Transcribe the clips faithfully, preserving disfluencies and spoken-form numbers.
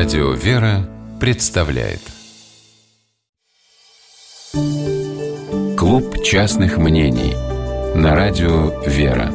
Радио «Вера» представляет Клуб частных мнений на Радио «Вера».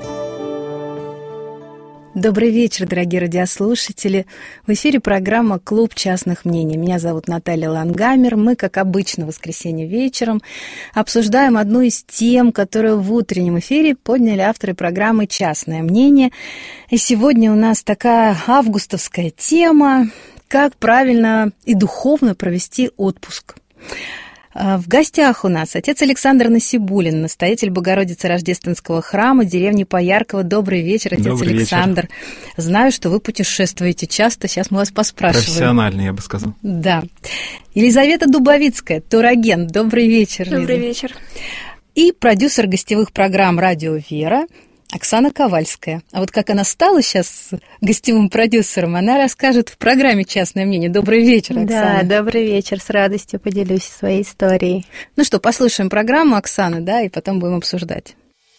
Добрый вечер, дорогие радиослушатели. В эфире программа «Клуб частных мнений». Меня зовут Наталья Лангамер. Мы, как обычно, в воскресенье вечером обсуждаем одну из тем, которую в утреннем эфире подняли авторы программы «Частное мнение». И сегодня у нас такая августовская тема – как правильно и духовно провести отпуск. В гостях у нас отец Александр Насибуллин, настоятель Богородицы Рождественского храма деревни Поярково. Добрый вечер, отец Добрый Александр. Вечер. Знаю, что вы путешествуете часто, сейчас мы вас поспрашиваем. Профессионально, я бы сказал. Да. Елизавета Дубовицкая, турагент. Добрый вечер, Лиза. Добрый вечер. И продюсер гостевых программ «Радио Вера» Оксана Ковальская. А вот как она стала сейчас гостевым продюсером, она расскажет в программе «Частное мнение». Добрый вечер, Оксана. Да, добрый вечер. С радостью поделюсь своей историей. Ну что, послушаем программу Оксаны, да, и потом будем обсуждать.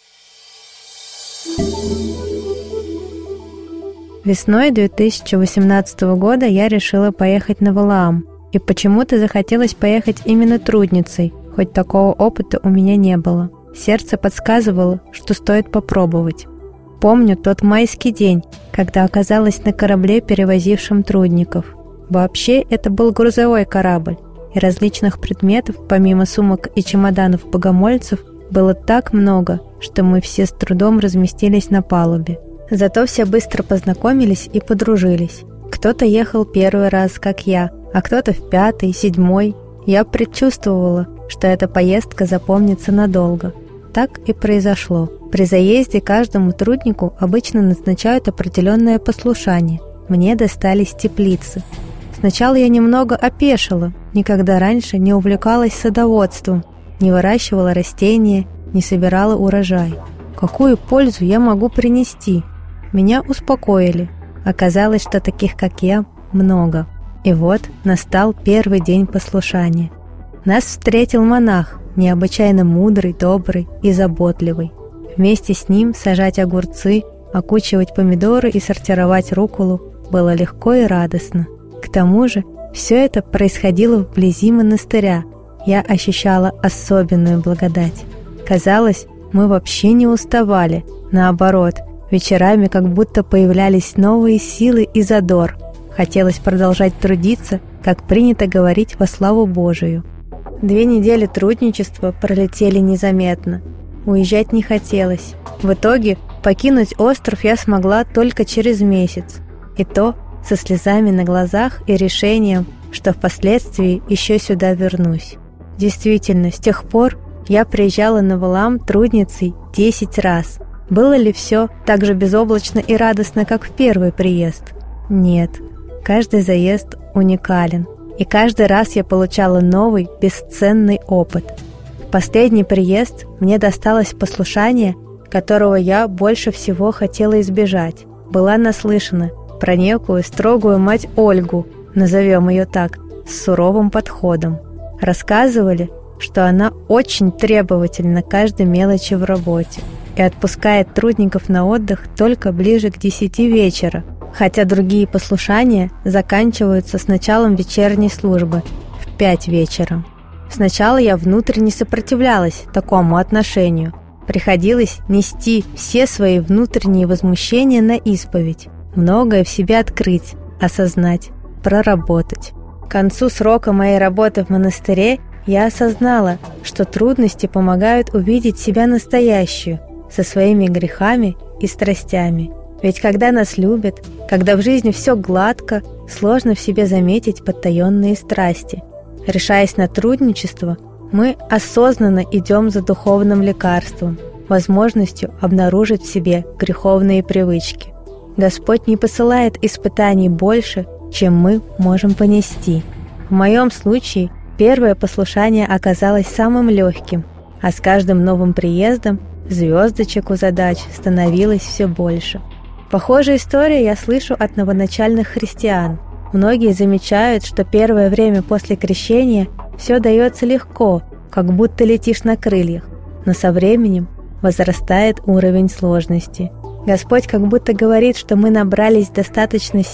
Весной две тысячи восемнадцатого года я решила поехать на Валаам. И почему-то захотелось поехать именно трудницей, хоть такого опыта у меня не было. Сердце подсказывало, что стоит попробовать. Помню тот майский день, когда оказалась на корабле, перевозившем трудников. Вообще, это был грузовой корабль, и различных предметов, помимо сумок и чемоданов богомольцев, было так много, что мы все с трудом разместились на палубе. Зато все быстро познакомились и подружились. Кто-то ехал первый раз, как я, а кто-то в пятый, седьмой. Я предчувствовала, что эта поездка запомнится надолго. Так и произошло. При заезде каждому труднику обычно назначают определенное послушание. Мне достались теплицы. Сначала я немного опешила, никогда раньше не увлекалась садоводством, не выращивала растения, не собирала урожай. Какую пользу я могу принести? Меня успокоили. Оказалось, что таких, как я, много. И вот настал первый день послушания. Нас встретил монах, необычайно мудрый, добрый и заботливый. Вместе с ним сажать огурцы, окучивать помидоры и сортировать рукколу было легко и радостно. К тому же все это происходило вблизи монастыря. Я ощущала особенную благодать. Казалось, мы вообще не уставали. Наоборот, вечерами как будто появлялись новые силы и задор. Хотелось продолжать трудиться, как принято говорить, во славу Божию. Две недели трудничества пролетели незаметно. Уезжать не хотелось. В итоге покинуть остров я смогла только через месяц. И то со слезами на глазах и решением, что впоследствии еще сюда вернусь. Действительно, с тех пор я приезжала на Валаам трудницей десять раз. Было ли все так же безоблачно и радостно, как в первый приезд? Нет. Каждый заезд уникален. И каждый раз я получала новый, бесценный опыт. В последний приезд мне досталось послушание, которого я больше всего хотела избежать. Была наслышана про некую строгую мать Ольгу, назовем ее так, с суровым подходом. Рассказывали, что она очень требовательна к каждой мелочи в работе и отпускает трудников на отдых только ближе к десяти вечера, хотя другие послушания заканчиваются с началом вечерней службы в пять вечера. Сначала я внутренне сопротивлялась такому отношению. Приходилось нести все свои внутренние возмущения на исповедь, многое в себе открыть, осознать, проработать. К концу срока моей работы в монастыре я осознала, что трудности помогают увидеть себя настоящую, со своими грехами и страстями. Ведь когда нас любят, когда в жизни все гладко, сложно в себе заметить потаенные страсти. Решаясь на трудничество, мы осознанно идем за духовным лекарством, возможностью обнаружить в себе греховные привычки. Господь не посылает испытаний больше, чем мы можем понести. В моем случае первое послушание оказалось самым легким, а с каждым новым приездом звездочек у задач становилось все больше. Похожие истории я слышу от новоначальных христиан. Многие замечают, что первое время после крещения все дается легко, как будто летишь на крыльях, но со временем возрастает уровень сложности. Господь как будто говорит, что мы набрались достаточно сил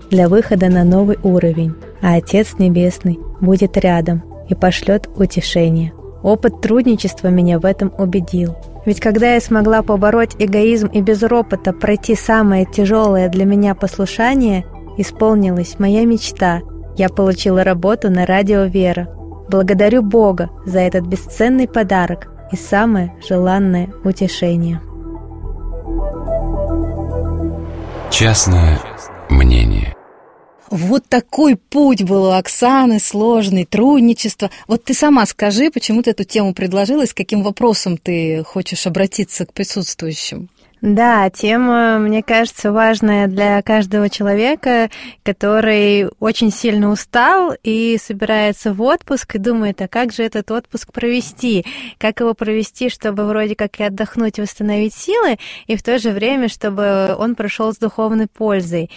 для выхода на новый уровень, а Отец Небесный будет рядом и пошлет утешение. Опыт трудничества меня в этом убедил. Ведь когда я смогла побороть эгоизм и без ропота пройти самое тяжелое для меня послушание, исполнилась моя мечта. Я получила работу на радио «Вера». Благодарю Бога за этот бесценный подарок и самое желанное утешение. Частное мнение. Вот такой путь был у Оксаны, сложный, трудничество. Вот ты сама скажи, почему ты эту тему предложила и с каким вопросом ты хочешь обратиться к присутствующим? Да, тема, мне кажется, важная для каждого человека, который очень сильно устал и собирается в отпуск и думает, а как же этот отпуск провести? Как его провести, чтобы вроде как и отдохнуть, восстановить силы, и в то же время, чтобы он прошел с духовной пользой.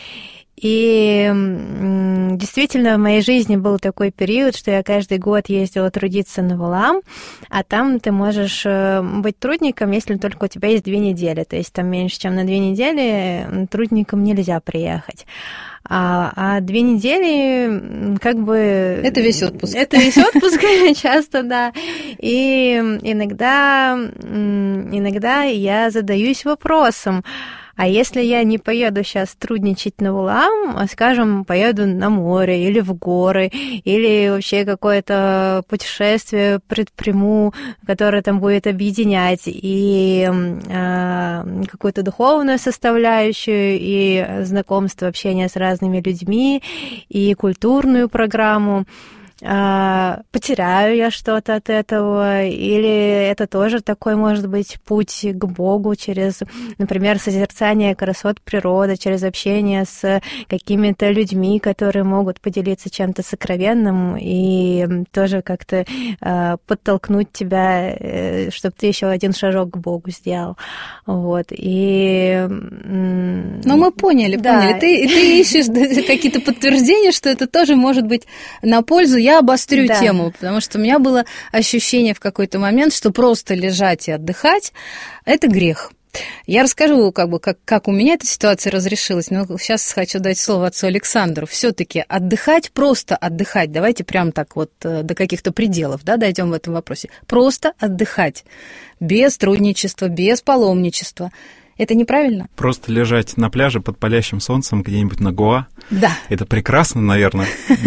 И действительно, в моей жизни был такой период, что я каждый год ездила трудиться на Валаам, а там ты можешь быть трудником, если только у тебя есть две недели. То есть там меньше, чем на две недели трудникам нельзя приехать. А, а две недели как бы... Это весь отпуск. Это весь отпуск часто, да. И иногда, иногда я задаюсь вопросом, а если я не поеду сейчас трудничать на Валаам, а, скажем, поеду на море или в горы, или вообще какое-то путешествие предприму, которое там будет объединять и э, какую-то духовную составляющую, и знакомство, общение с разными людьми, и культурную программу, потеряю я что-то от этого, или это тоже такой, может быть, путь к Богу через, например, созерцание красот природы, через общение с какими-то людьми, которые могут поделиться чем-то сокровенным и тоже как-то подтолкнуть тебя, чтобы ты еще один шажок к Богу сделал. Вот. И... Ну, мы поняли, да. поняли. Ты, ты ищешь какие-то подтверждения, что это тоже может быть на пользу. Я обострю да. тему, потому что у меня было ощущение в какой-то момент, что просто лежать и отдыхать – это грех. Я расскажу, как бы, как, как у меня эта ситуация разрешилась, но сейчас хочу дать слово отцу Александру. Все-таки отдыхать, просто отдыхать, давайте прям так вот до каких-то пределов, да, дойдем в этом вопросе. Просто отдыхать, без трудничества, без паломничества. Это неправильно? Просто лежать на пляже под палящим солнцем где-нибудь на Гоа. Да. Это прекрасно, наверное,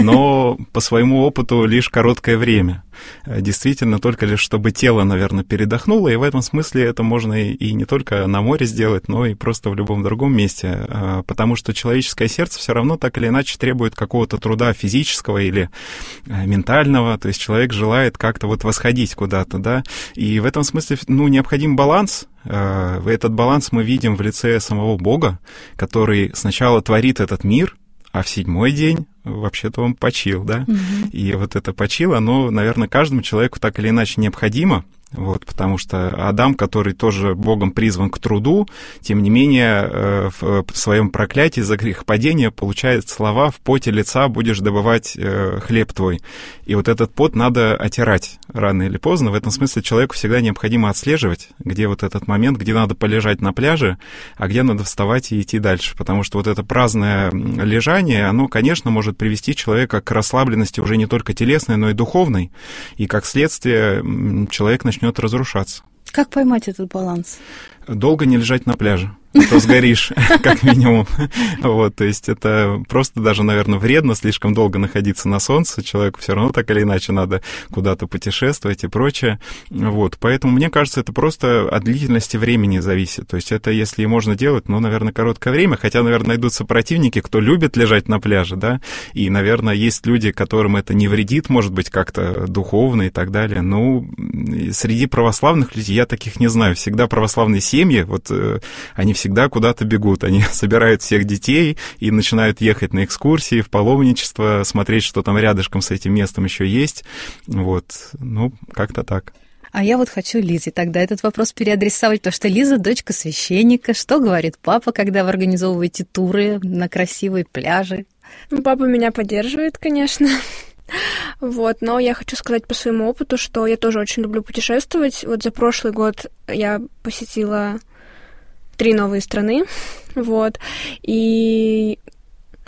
но по своему опыту лишь короткое время. Действительно, только лишь чтобы тело, наверное, передохнуло, и в этом смысле это можно и не только на море сделать, но и просто в любом другом месте, потому что человеческое сердце все равно так или иначе требует какого-то труда физического или ментального, то есть человек желает как-то вот восходить куда-то, да, и в этом смысле, ну, необходим баланс. Этот баланс мы видим в лице самого Бога, который сначала творит этот мир, а в седьмой день вообще-то он почил, да? Mm-hmm. И вот это почил, оно, наверное, каждому человеку так или иначе необходимо, вот, потому что Адам, который тоже Богом призван к труду, тем не менее в своем проклятии за грехопадение получает слова: «В поте лица будешь добывать хлеб твой». И вот этот пот надо отирать рано или поздно. В этом смысле человеку всегда необходимо отслеживать, где вот этот момент, где надо полежать на пляже, а где надо вставать и идти дальше. Потому что вот это праздное лежание, оно, конечно, может привести человека к расслабленности уже не только телесной, но и духовной. И как следствие человек начнет разрушаться. Как поймать этот баланс? Долго не лежать на пляже, а то сгоришь, как минимум. Вот, то есть это просто даже, наверное, вредно слишком долго находиться на солнце. Человеку все равно так или иначе надо куда-то путешествовать и прочее. Вот, поэтому, мне кажется, это просто от длительности времени зависит. То есть это, если и можно делать, ну, наверное, короткое время. Хотя, наверное, найдутся противники, кто любит лежать на пляже, да, и, наверное, есть люди, которым это не вредит, может быть, как-то духовно и так далее. Ну, среди православных людей я таких не знаю. Всегда православные семьи, вот э, они всегда куда-то бегут, они собирают всех детей и начинают ехать на экскурсии, в паломничество, смотреть, что там рядышком с этим местом еще есть, вот, ну, как-то так. А я вот хочу Лизе тогда этот вопрос переадресовать, потому что Лиза — дочка священника. Что говорит папа, когда вы организовываете туры на красивые пляжи? Ну, папа меня поддерживает, конечно. Вот, но я хочу сказать по своему опыту, что я тоже очень люблю путешествовать. Вот за прошлый год я посетила три новые страны, вот, и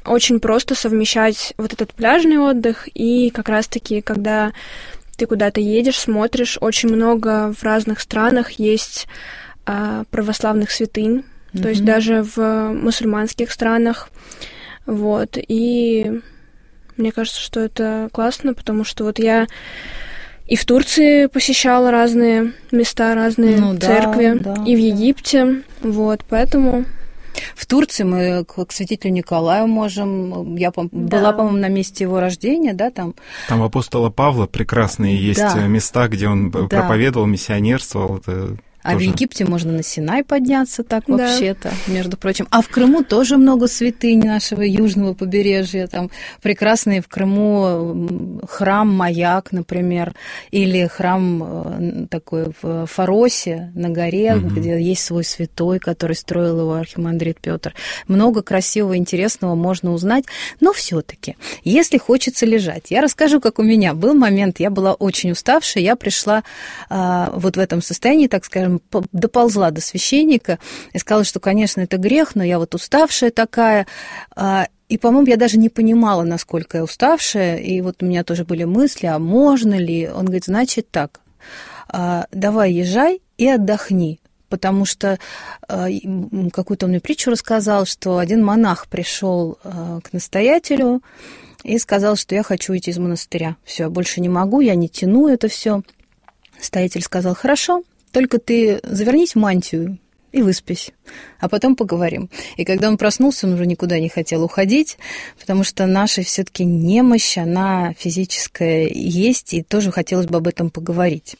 очень просто совмещать вот этот пляжный отдых и как раз-таки, когда ты куда-то едешь, смотришь, очень много в разных странах есть а, православных святынь, mm-hmm. то есть даже в мусульманских странах, вот, и мне кажется, что это классно, потому что вот я и в Турции посещала разные места, разные ну, церкви, да, да, и в да. Египте, вот, поэтому... В Турции мы к святителю Николаю можем. Я да. была, по-моему, на месте его рождения, да, там. Там апостола Павла прекрасные есть да. места, где он да. проповедовал, миссионерствовал. Это а тоже... в Египте можно на Синай подняться так да. вообще-то, между прочим. А в Крыму тоже много святынь нашего южного побережья. Там прекрасный в Крыму храм-маяк, например, или храм такой в Фаросе на горе, mm-hmm. где есть свой святой, который строил его архимандрит Петр. Много красивого, интересного можно узнать, но все-таки, если хочется лежать, я расскажу, как у меня был момент. Я была очень уставшая, я пришла а, вот в этом состоянии, так скажем, доползла до священника и сказала, что, конечно, это грех, но я вот уставшая такая. И, по-моему, я даже не понимала, насколько я уставшая. И вот у меня тоже были мысли, а можно ли? Он говорит, значит так, давай езжай и отдохни. Потому что какую-то он мне притчу рассказал, что один монах пришел к настоятелю и сказал, что я хочу уйти из монастыря. Все, больше не могу, я не тяну это все. Настоятель сказал, хорошо, только ты завернись в мантию и выспись, а потом поговорим. И когда он проснулся, он уже никуда не хотел уходить, потому что наша все-таки немощь, она физическая есть, и тоже хотелось бы об этом поговорить.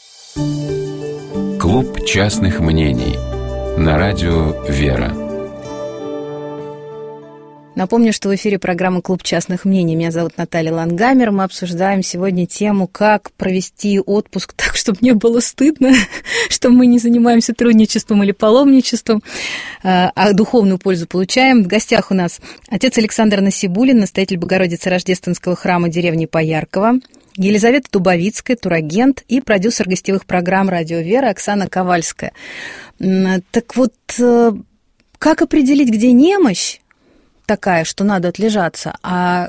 Клуб частных мнений на радио «Вера». Напомню, что в эфире программа «Клуб частных мнений». Меня зовут Наталья Лангамер. Мы обсуждаем сегодня тему, как провести отпуск так, чтобы не было стыдно, что мы не занимаемся трудничеством или паломничеством, а духовную пользу получаем. В гостях у нас отец Александр Насибуллин, настоятель Богородицы Рождественского храма деревни Поярково, Елизавета Дубовицкая, турагент и продюсер гостевых программ «Радио Вера» Оксана Ковальская. Так вот, как определить, где немощь такая, что надо отлежаться, а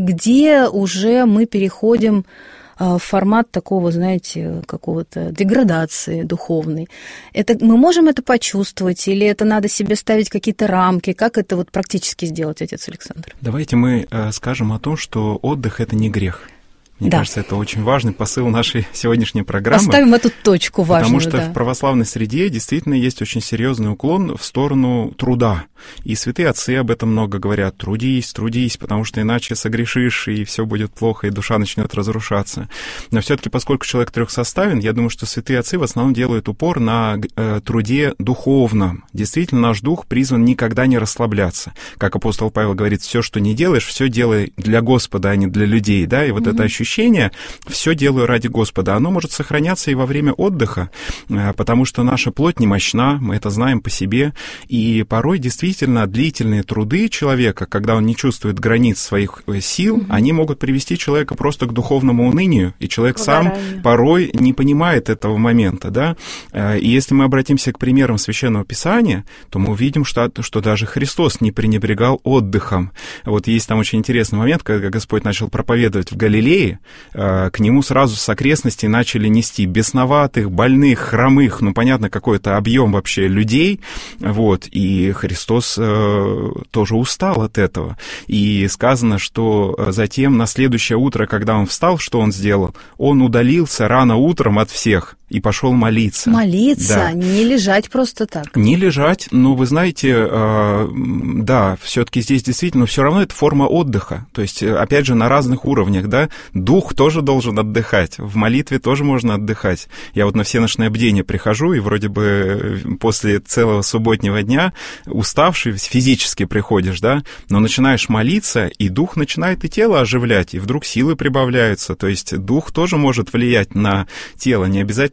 где уже мы переходим в формат такого, знаете, какого-то деградации духовной. Это, мы можем это почувствовать, или это надо себе ставить какие-то рамки? Как это вот практически сделать, отец Александр? Давайте мы скажем о том, что отдых – это не грех. Мне да. кажется, это очень важный посыл нашей сегодняшней программы. Поставим эту точку важную. Потому что да. в православной среде действительно есть очень серьезный уклон в сторону труда. И святые отцы об этом много говорят. Трудись, трудись, потому что иначе согрешишь, и все будет плохо, и душа начнет разрушаться. Но все-таки, поскольку человек трехсоставен, я думаю, что святые отцы в основном делают упор на э, труде духовном. Действительно, наш дух призван никогда не расслабляться. Как апостол Павел говорит, все, что не делаешь, все делай для Господа, а не для людей. Да? И вот mm-hmm. это ощущение ощущение «все делаю ради Господа», оно может сохраняться и во время отдыха, потому что наша плоть немощна, мы это знаем по себе, и порой действительно длительные труды человека, когда он не чувствует границ своих сил, mm-hmm. они могут привести человека просто к духовному унынию, и человек сам порой не понимает этого момента. Да? И если мы обратимся к примерам Священного Писания, то мы увидим, что, что даже Христос не пренебрегал отдыхом. Вот есть там очень интересный момент, когда Господь начал проповедовать в Галилее, к нему сразу с окрестностей начали нести бесноватых, больных, хромых, ну, понятно, какой-то объем вообще людей, вот, и Христос э, тоже устал от этого. И сказано, что затем на следующее утро, когда он встал, что он сделал? Он удалился рано утром от всех и пошел молиться. Молиться, да. Не лежать просто так. Не лежать, но вы знаете, э, да, все-таки здесь действительно, но все равно это форма отдыха. То есть, опять же, на разных уровнях, да, дух тоже должен отдыхать, в молитве тоже можно отдыхать. Я вот на всеночное бдение прихожу, и вроде бы после целого субботнего дня уставший физически приходишь, да, но начинаешь молиться, и дух начинает и тело оживлять, и вдруг силы прибавляются. То есть дух тоже может влиять на тело, не обязательно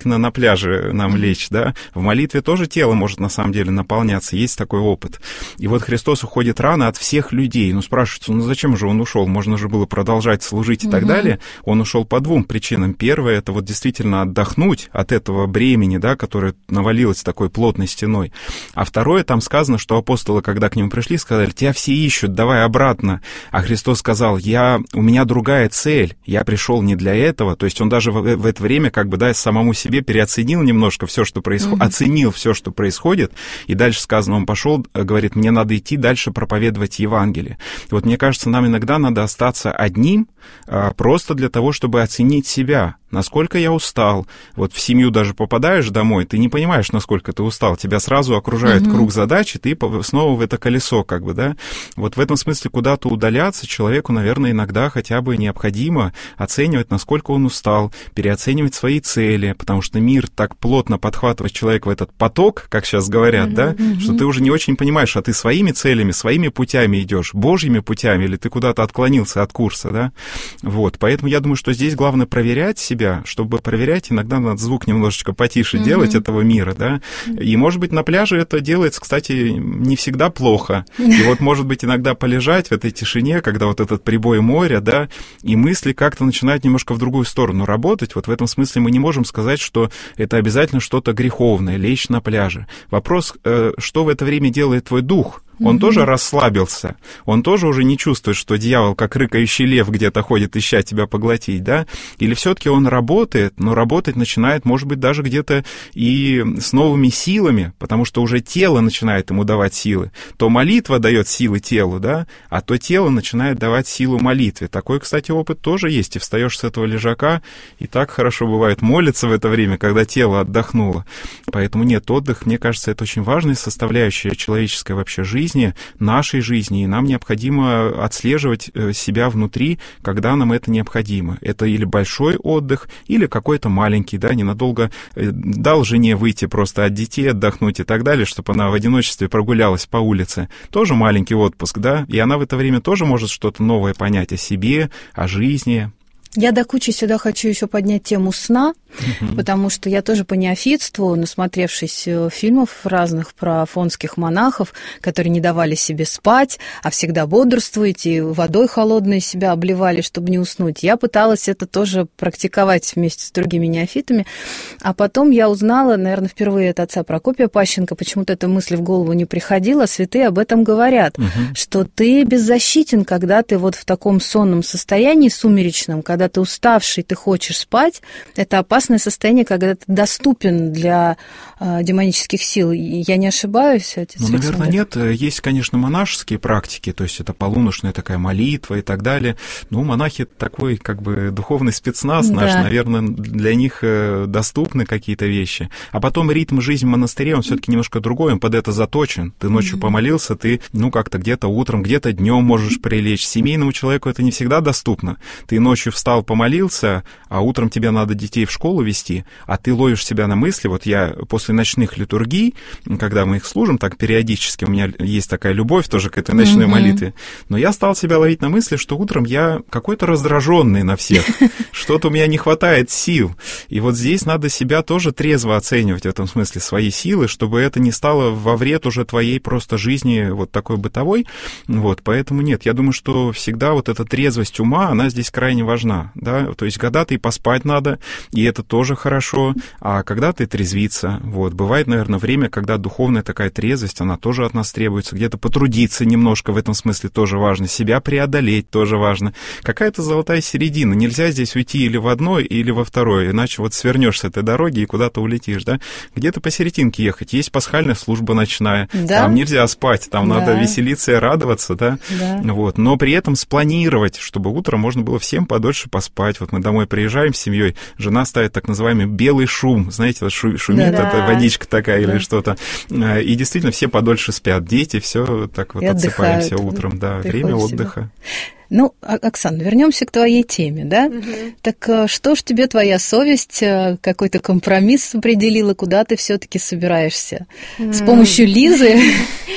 обязательно на пляже нам лечь, да, в молитве тоже тело может на самом деле наполняться, есть такой опыт. И вот Христос уходит рано от всех людей, ну, спрашивается, ну, зачем же он ушел, можно же было продолжать служить и так далее. Он ушел по двум причинам. Первое, это вот действительно отдохнуть от этого бремени, да, которое навалилось такой плотной стеной. А второе, там сказано, что апостолы, когда к нему пришли, сказали, тебя все ищут, давай обратно. А Христос сказал, я, у меня другая цель, я пришел не для этого. То есть он даже в, в это время как бы, да, самому себе переоценил немножко все, что происходит, mm-hmm. оценил все, что происходит, и дальше сказано, он пошел, говорит, мне надо идти дальше проповедовать Евангелие. Вот мне кажется, нам иногда надо остаться одним, а, просто для того, чтобы оценить себя. Насколько я устал. Вот в семью даже попадаешь домой, ты не понимаешь, насколько ты устал. Тебя сразу окружает mm-hmm. круг задач, и ты снова в это колесо, как бы, да. Вот в этом смысле куда-то удаляться человеку, наверное, иногда хотя бы необходимо оценивать, насколько он устал, переоценивать свои цели, потому что мир так плотно подхватывает человека в этот поток, как сейчас говорят, mm-hmm. да, mm-hmm. что ты уже не очень понимаешь, а ты своими целями, своими путями идешь, Божьими путями, или ты куда-то отклонился от курса, да. Вот, поэтому я думаю, что здесь главное проверять себя. Чтобы проверять, иногда надо звук немножечко потише mm-hmm. делать этого мира, да. И, может быть, на пляже это делается, кстати, не всегда плохо. И вот, может быть, иногда полежать в этой тишине, когда вот этот прибой моря, да, и мысли как-то начинают немножко в другую сторону работать. Вот в этом смысле мы не можем сказать, что это обязательно что-то греховное, лечь на пляже. Вопрос, что в это время делает твой дух? Он mm-hmm. тоже расслабился, он тоже уже не чувствует, что дьявол, как рыкающий лев, где-то ходит, ища тебя поглотить, да? Или все-таки он работает, но работать начинает, может быть, даже где-то и с новыми силами, потому что уже тело начинает ему давать силы. То молитва дает силы телу, да? А то тело начинает давать силу молитве. Такой, кстати, опыт тоже есть. И встаешь с этого лежака, и так хорошо бывает молиться в это время, когда тело отдохнуло. Поэтому нет, отдых, мне кажется, это очень важная составляющая человеческой вообще жизни, нашей жизни, и нам необходимо отслеживать себя внутри, когда нам это необходимо. Это или большой отдых, или какой-то маленький, да, ненадолго дал жене выйти просто от детей, отдохнуть и так далее, чтобы она в одиночестве прогулялась по улице. Тоже маленький отпуск, да, и она в это время тоже может что-то новое понять о себе, о жизни. Я до кучи сюда хочу еще поднять тему сна, uh-huh. потому что я тоже по неофитству, насмотревшись фильмов разных про афонских монахов, которые не давали себе спать, а всегда бодрствовать, и водой холодной себя обливали, чтобы не уснуть. Я пыталась это тоже практиковать вместе с другими неофитами, а потом я узнала, наверное, впервые от отца Прокопия Пащенко, почему-то эта мысль в голову не приходила, святые об этом говорят, uh-huh. что ты беззащитен, когда ты вот в таком сонном состоянии, сумеречном, когда ты уставший, ты хочешь спать, это опасное состояние, когда ты доступен для э, демонических сил. Я не ошибаюсь, отец Ну, Александр? наверное, нет. Есть, конечно, монашеские практики, то есть это полуночная такая молитва и так далее. Ну, монахи такой, как бы, духовный спецназ да. наш, наверное, для них доступны какие-то вещи. А потом ритм жизни в монастыре, он все-таки немножко другой, он под это заточен. Ты ночью mm-hmm. помолился, ты, ну, как-то где-то утром, где-то днем можешь прилечь. Семейному человеку это не всегда доступно. Ты ночью встал, помолился, а утром тебе надо детей в школу вести, а ты ловишь себя на мысли. Вот я после ночных литургий, когда мы их служим так периодически, у меня есть такая любовь тоже к этой ночной mm-hmm. молитве, но я стал себя ловить на мысли, что утром я какой-то раздраженный на всех, что-то у меня не хватает сил. И вот здесь надо себя тоже трезво оценивать в этом смысле, свои силы, чтобы это не стало во вред уже твоей просто жизни вот такой бытовой. Вот, поэтому нет, я думаю, что всегда вот эта трезвость ума, она здесь крайне важна. Да? То есть когда-то и поспать надо, и это тоже хорошо, а когда-то и трезвиться. Вот. Бывает, наверное, время, когда духовная такая трезвость, она тоже от нас требуется, где-то потрудиться немножко в этом смысле тоже важно, себя преодолеть тоже важно. Какая-то золотая середина. Нельзя здесь уйти или в одно, или во второе, иначе вот свернешь с этой дороги и куда-то улетишь. Да? Где-то посерединке ехать. Есть пасхальная служба ночная, да? Там нельзя спать, там да. надо веселиться и радоваться, да? Да. Вот. Но при этом спланировать, чтобы утром можно было всем подольше поспать. Вот мы домой приезжаем с семьей, жена ставит так называемый белый шум, знаете, шу- шумит да, эта да. водичка такая да. или что-то. И действительно все подольше спят, дети, все так вот отсыпаемся утром, да, время отдыха. Ну, Оксана, вернемся к твоей теме, да? Угу. Так что ж тебе твоя совесть, какой-то компромисс определила, куда ты все-таки собираешься? Mm. С помощью Лизы?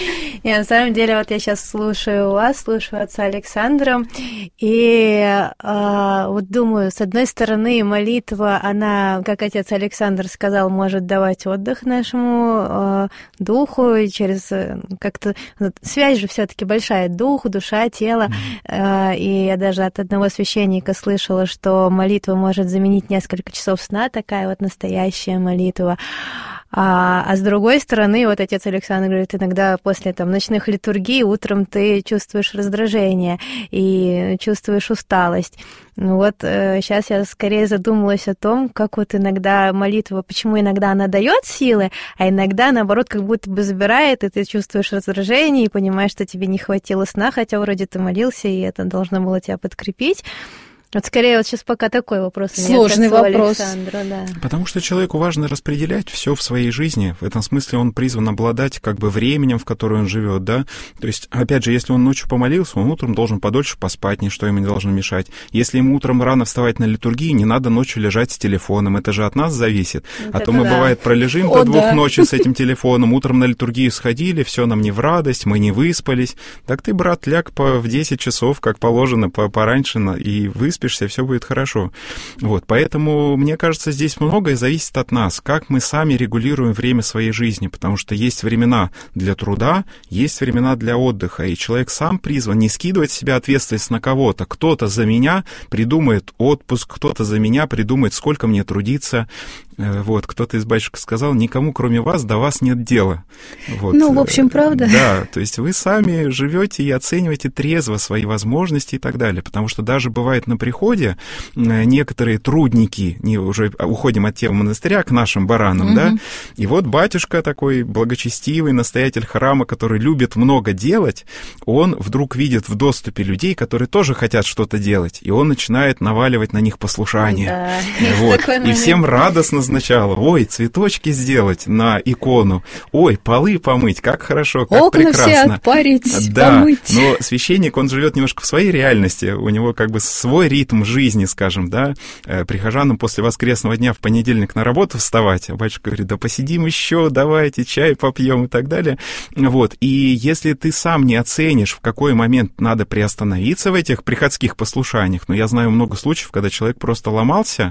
Я на самом деле, вот я сейчас слушаю вас, слушаю отца Александра, и э, вот думаю, с одной стороны, молитва, она, как отец Александр сказал, может давать отдых нашему э, духу, и через э, как-то связь же все-таки большая, дух, душа, тело, э, и я даже от одного священника слышала, что молитва может заменить несколько часов сна, такая вот настоящая молитва. А, а с другой стороны, вот отец Александр говорит, иногда после там, ночных литургий утром ты чувствуешь раздражение и чувствуешь усталость. Вот э, сейчас я скорее задумалась о том, как вот иногда молитва, почему иногда она дает силы, а иногда, наоборот, как будто бы забирает, и ты чувствуешь раздражение и понимаешь, что тебе не хватило сна, хотя вроде ты молился, и это должно было тебя подкрепить. Вот скорее вот сейчас пока такой вопрос. Сложный вопрос. Да. Потому что человеку важно распределять все в своей жизни. В этом смысле он призван обладать как бы временем, в которое он живет, да. То есть, опять же, если он ночью помолился, он утром должен подольше поспать, ничто ему не должно мешать. Если ему утром рано вставать на литургии, не надо ночью лежать с телефоном. Это же от нас зависит. Вот а то мы, да. бывает, пролежим О, до двух да. ночи с этим телефоном, утром на литургию сходили, все нам не в радость, мы не выспались. Так ты, брат, ляг по, в десять часов, как положено, по, пораньше, и выспишься, все будет хорошо. Вот, поэтому, мне кажется, здесь многое зависит от нас, как мы сами регулируем время своей жизни, потому что есть времена для труда, есть времена для отдыха, и человек сам призван не скидывать с себя ответственность на кого-то. Кто-то за меня придумает отпуск, кто-то за меня придумает, сколько мне трудиться. Вот, кто-то из батюшек сказал, никому, кроме вас, до вас нет дела. Вот. Ну, в общем, правда. Да, то есть вы сами живете и оцениваете трезво свои возможности и так далее, потому что даже бывает на приходе некоторые трудники, не уже уходим от темы монастыря к нашим баранам, угу. да, и вот батюшка такой благочестивый, настоятель храма, который любит много делать, он вдруг видит в доступе людей, которые тоже хотят что-то делать, и он начинает наваливать на них послушание. Да. Вот. И всем радостно сначала, ой, цветочки сделать на икону, ой, полы помыть, как хорошо, как окна прекрасно. Окна все отпарить, да, помыть. Но священник, он живет немножко в своей реальности, у него как бы свой ритм жизни, скажем, да, прихожанам после воскресного дня в понедельник на работу вставать, а батюшка говорит, да посидим еще, давайте чай попьем и так далее. Вот, и если ты сам не оценишь, в какой момент надо приостановиться в этих приходских послушаниях, но я знаю много случаев, когда человек просто ломался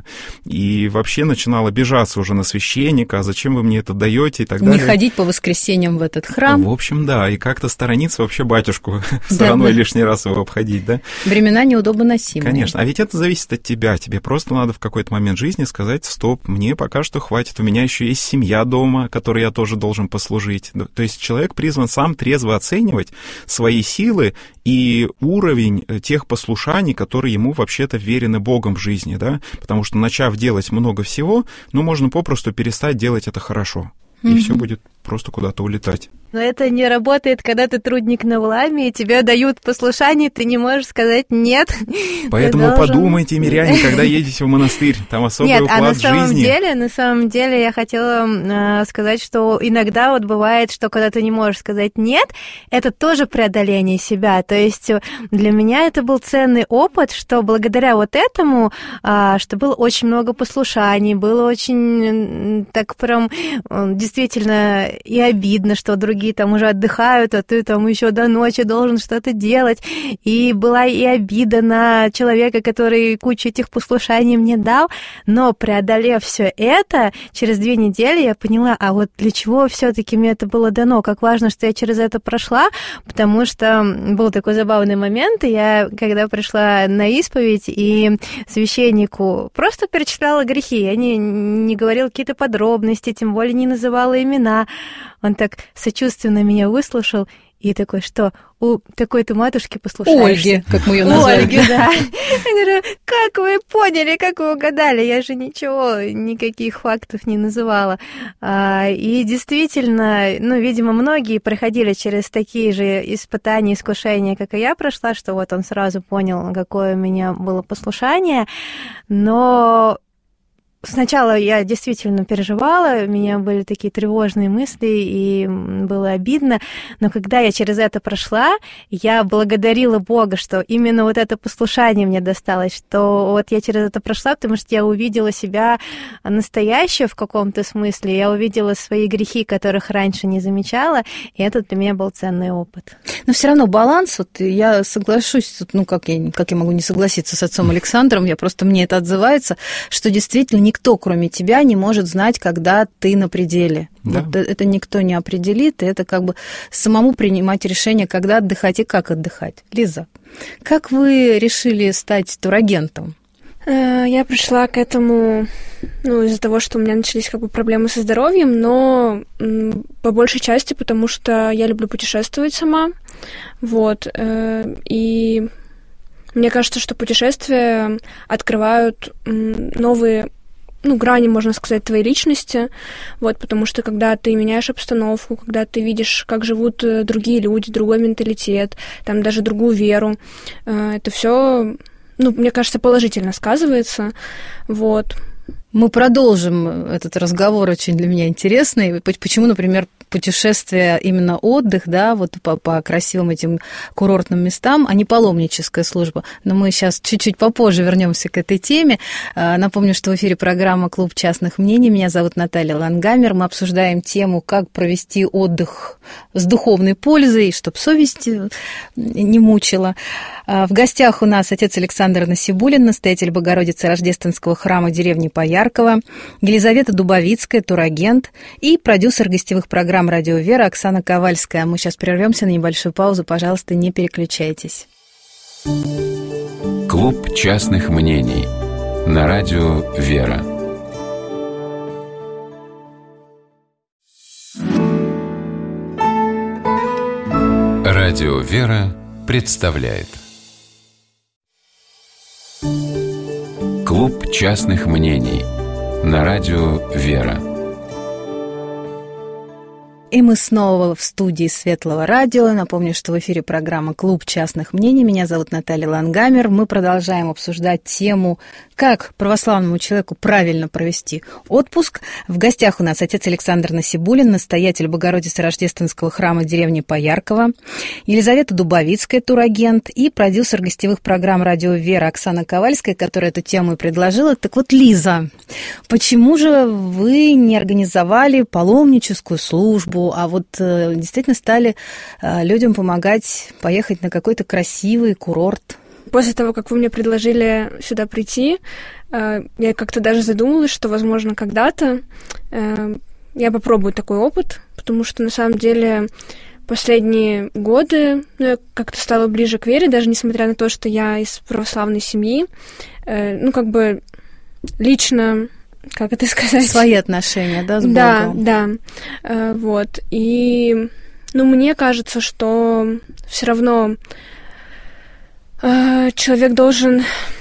и вообще начинал обижаться уже на священника, а зачем вы мне это даете и так далее. Не ходить по воскресеньям в этот храм. В общем, да, и как-то сторониться вообще батюшку, стороной да, да. лишний раз его обходить, да. Времена неудобоносимые. Конечно, а ведь это зависит от тебя, тебе просто надо в какой-то момент жизни сказать, стоп, мне пока что хватит, у меня еще есть семья дома, которой я тоже должен послужить. То есть человек призван сам трезво оценивать свои силы и уровень тех послушаний, которые ему вообще-то верены Богом в жизни, да, потому что, начав делать много всего, ну, можно попросту перестать делать это хорошо, и mm-hmm. все будет просто куда-то улетать. Но это не работает, когда ты трудник на вламе, и тебе дают послушание, ты не можешь сказать «нет». Поэтому должен... подумайте, миряне, когда едете в монастырь, там особый Нет, уклад а на жизни. самом деле, на самом деле я хотела э, сказать, что иногда вот бывает, что когда ты не можешь сказать «нет», это тоже преодоление себя. То есть для меня это был ценный опыт, что благодаря вот этому, э, что было очень много послушаний, было очень э, так прям э, действительно и обидно, что другие там уже отдыхают, а ты там еще до ночи должен что-то делать. И была и обида на человека, который кучу этих послушаний мне дал. Но преодолев все это, через две недели я поняла, а вот для чего все-таки мне это было дано, как важно, что я через это прошла, потому что был такой забавный момент, и я, когда пришла на исповедь, и священнику просто перечисляла грехи, я не, не говорила какие-то подробности, тем более не называла имена. Он так сочувственно меня выслушал и такой, что у такой-то матушки послушаешься. Ольги, как мы ее назвали. Ольги, да. Я говорю, как вы поняли, как вы угадали? Я же ничего, никаких фактов не называла. И действительно, ну, видимо, многие проходили через такие же испытания, искушения, как и я прошла, что вот он сразу понял, какое у меня было послушание. Но сначала я действительно переживала, у меня были такие тревожные мысли, и было обидно, но когда я через это прошла, я благодарила Бога, что именно вот это послушание мне досталось, что вот я через это прошла, потому что я увидела себя настоящую в каком-то смысле, я увидела свои грехи, которых раньше не замечала, и это для меня был ценный опыт. Но все равно баланс, вот я соглашусь, ну как я, как я могу не согласиться с отцом Александром, я просто, мне это отзывается, что действительно никто, кроме тебя, не может знать, когда ты на пределе. Да. Вот это никто не определит, и это как бы самому принимать решение, когда отдыхать и как отдыхать. Лиза, как вы решили стать турагентом? Я пришла к этому, ну, из-за того, что у меня начались как бы проблемы со здоровьем, но по большей части потому, что я люблю путешествовать сама, вот, и мне кажется, что путешествия открывают новые, ну, грани, можно сказать, твоей личности, вот, потому что когда ты меняешь обстановку, когда ты видишь, как живут другие люди, другой менталитет, там даже другую веру, это все, ну, мне кажется, положительно сказывается, вот. Мы продолжим этот разговор, очень для меня интересный. Почему, например, путешествие, именно отдых, да, вот по, по красивым этим курортным местам, а не паломническая служба. Но мы сейчас чуть-чуть попозже вернемся к этой теме. Напомню, что в эфире программа «Клуб частных мнений». Меня зовут Наталья Лангамер. Мы обсуждаем тему, как провести отдых с духовной пользой, чтобы совесть не мучила. В гостях у нас отец Александр Насибуллин, настоятель Богородицы Рождественского храма деревни Поярково, Елизавета Дубовицкая, турагент, и продюсер гостевых программ «Радио Вера» Оксана Ковальская. Мы сейчас прервемся на небольшую паузу. Пожалуйста, не переключайтесь. Клуб частных мнений на радио Вера. Радио Вера представляет Клуб частных мнений на радио Вера. И мы снова в студии Светлого радио. Напомню, что в эфире программа «Клуб частных мнений». Меня зовут Наталья Лангамер. Мы продолжаем обсуждать тему, как православному человеку правильно провести отпуск. В гостях у нас отец Александр Насибуллин, настоятель Богородицы Рождественского храма деревни Поярково, Елизавета Дубовицкая, турагент, и продюсер гостевых программ «Радио Вера» Оксана Ковальская, которая эту тему и предложила. Так вот, Лиза, почему же вы не организовали паломническую службу, а вот э, действительно стали э, людям помогать поехать на какой-то красивый курорт? После того, как вы мне предложили сюда прийти, э, я как-то даже задумалась, что, возможно, когда-то э, я попробую такой опыт, потому что, на самом деле, последние годы, ну, я как-то стала ближе к вере, даже несмотря на то, что я из православной семьи, э, ну, как бы лично... Как это сказать? Свои отношения, да, с Богом? Да, да. Э, вот. И, ну, мне кажется, что все равно э, человек должен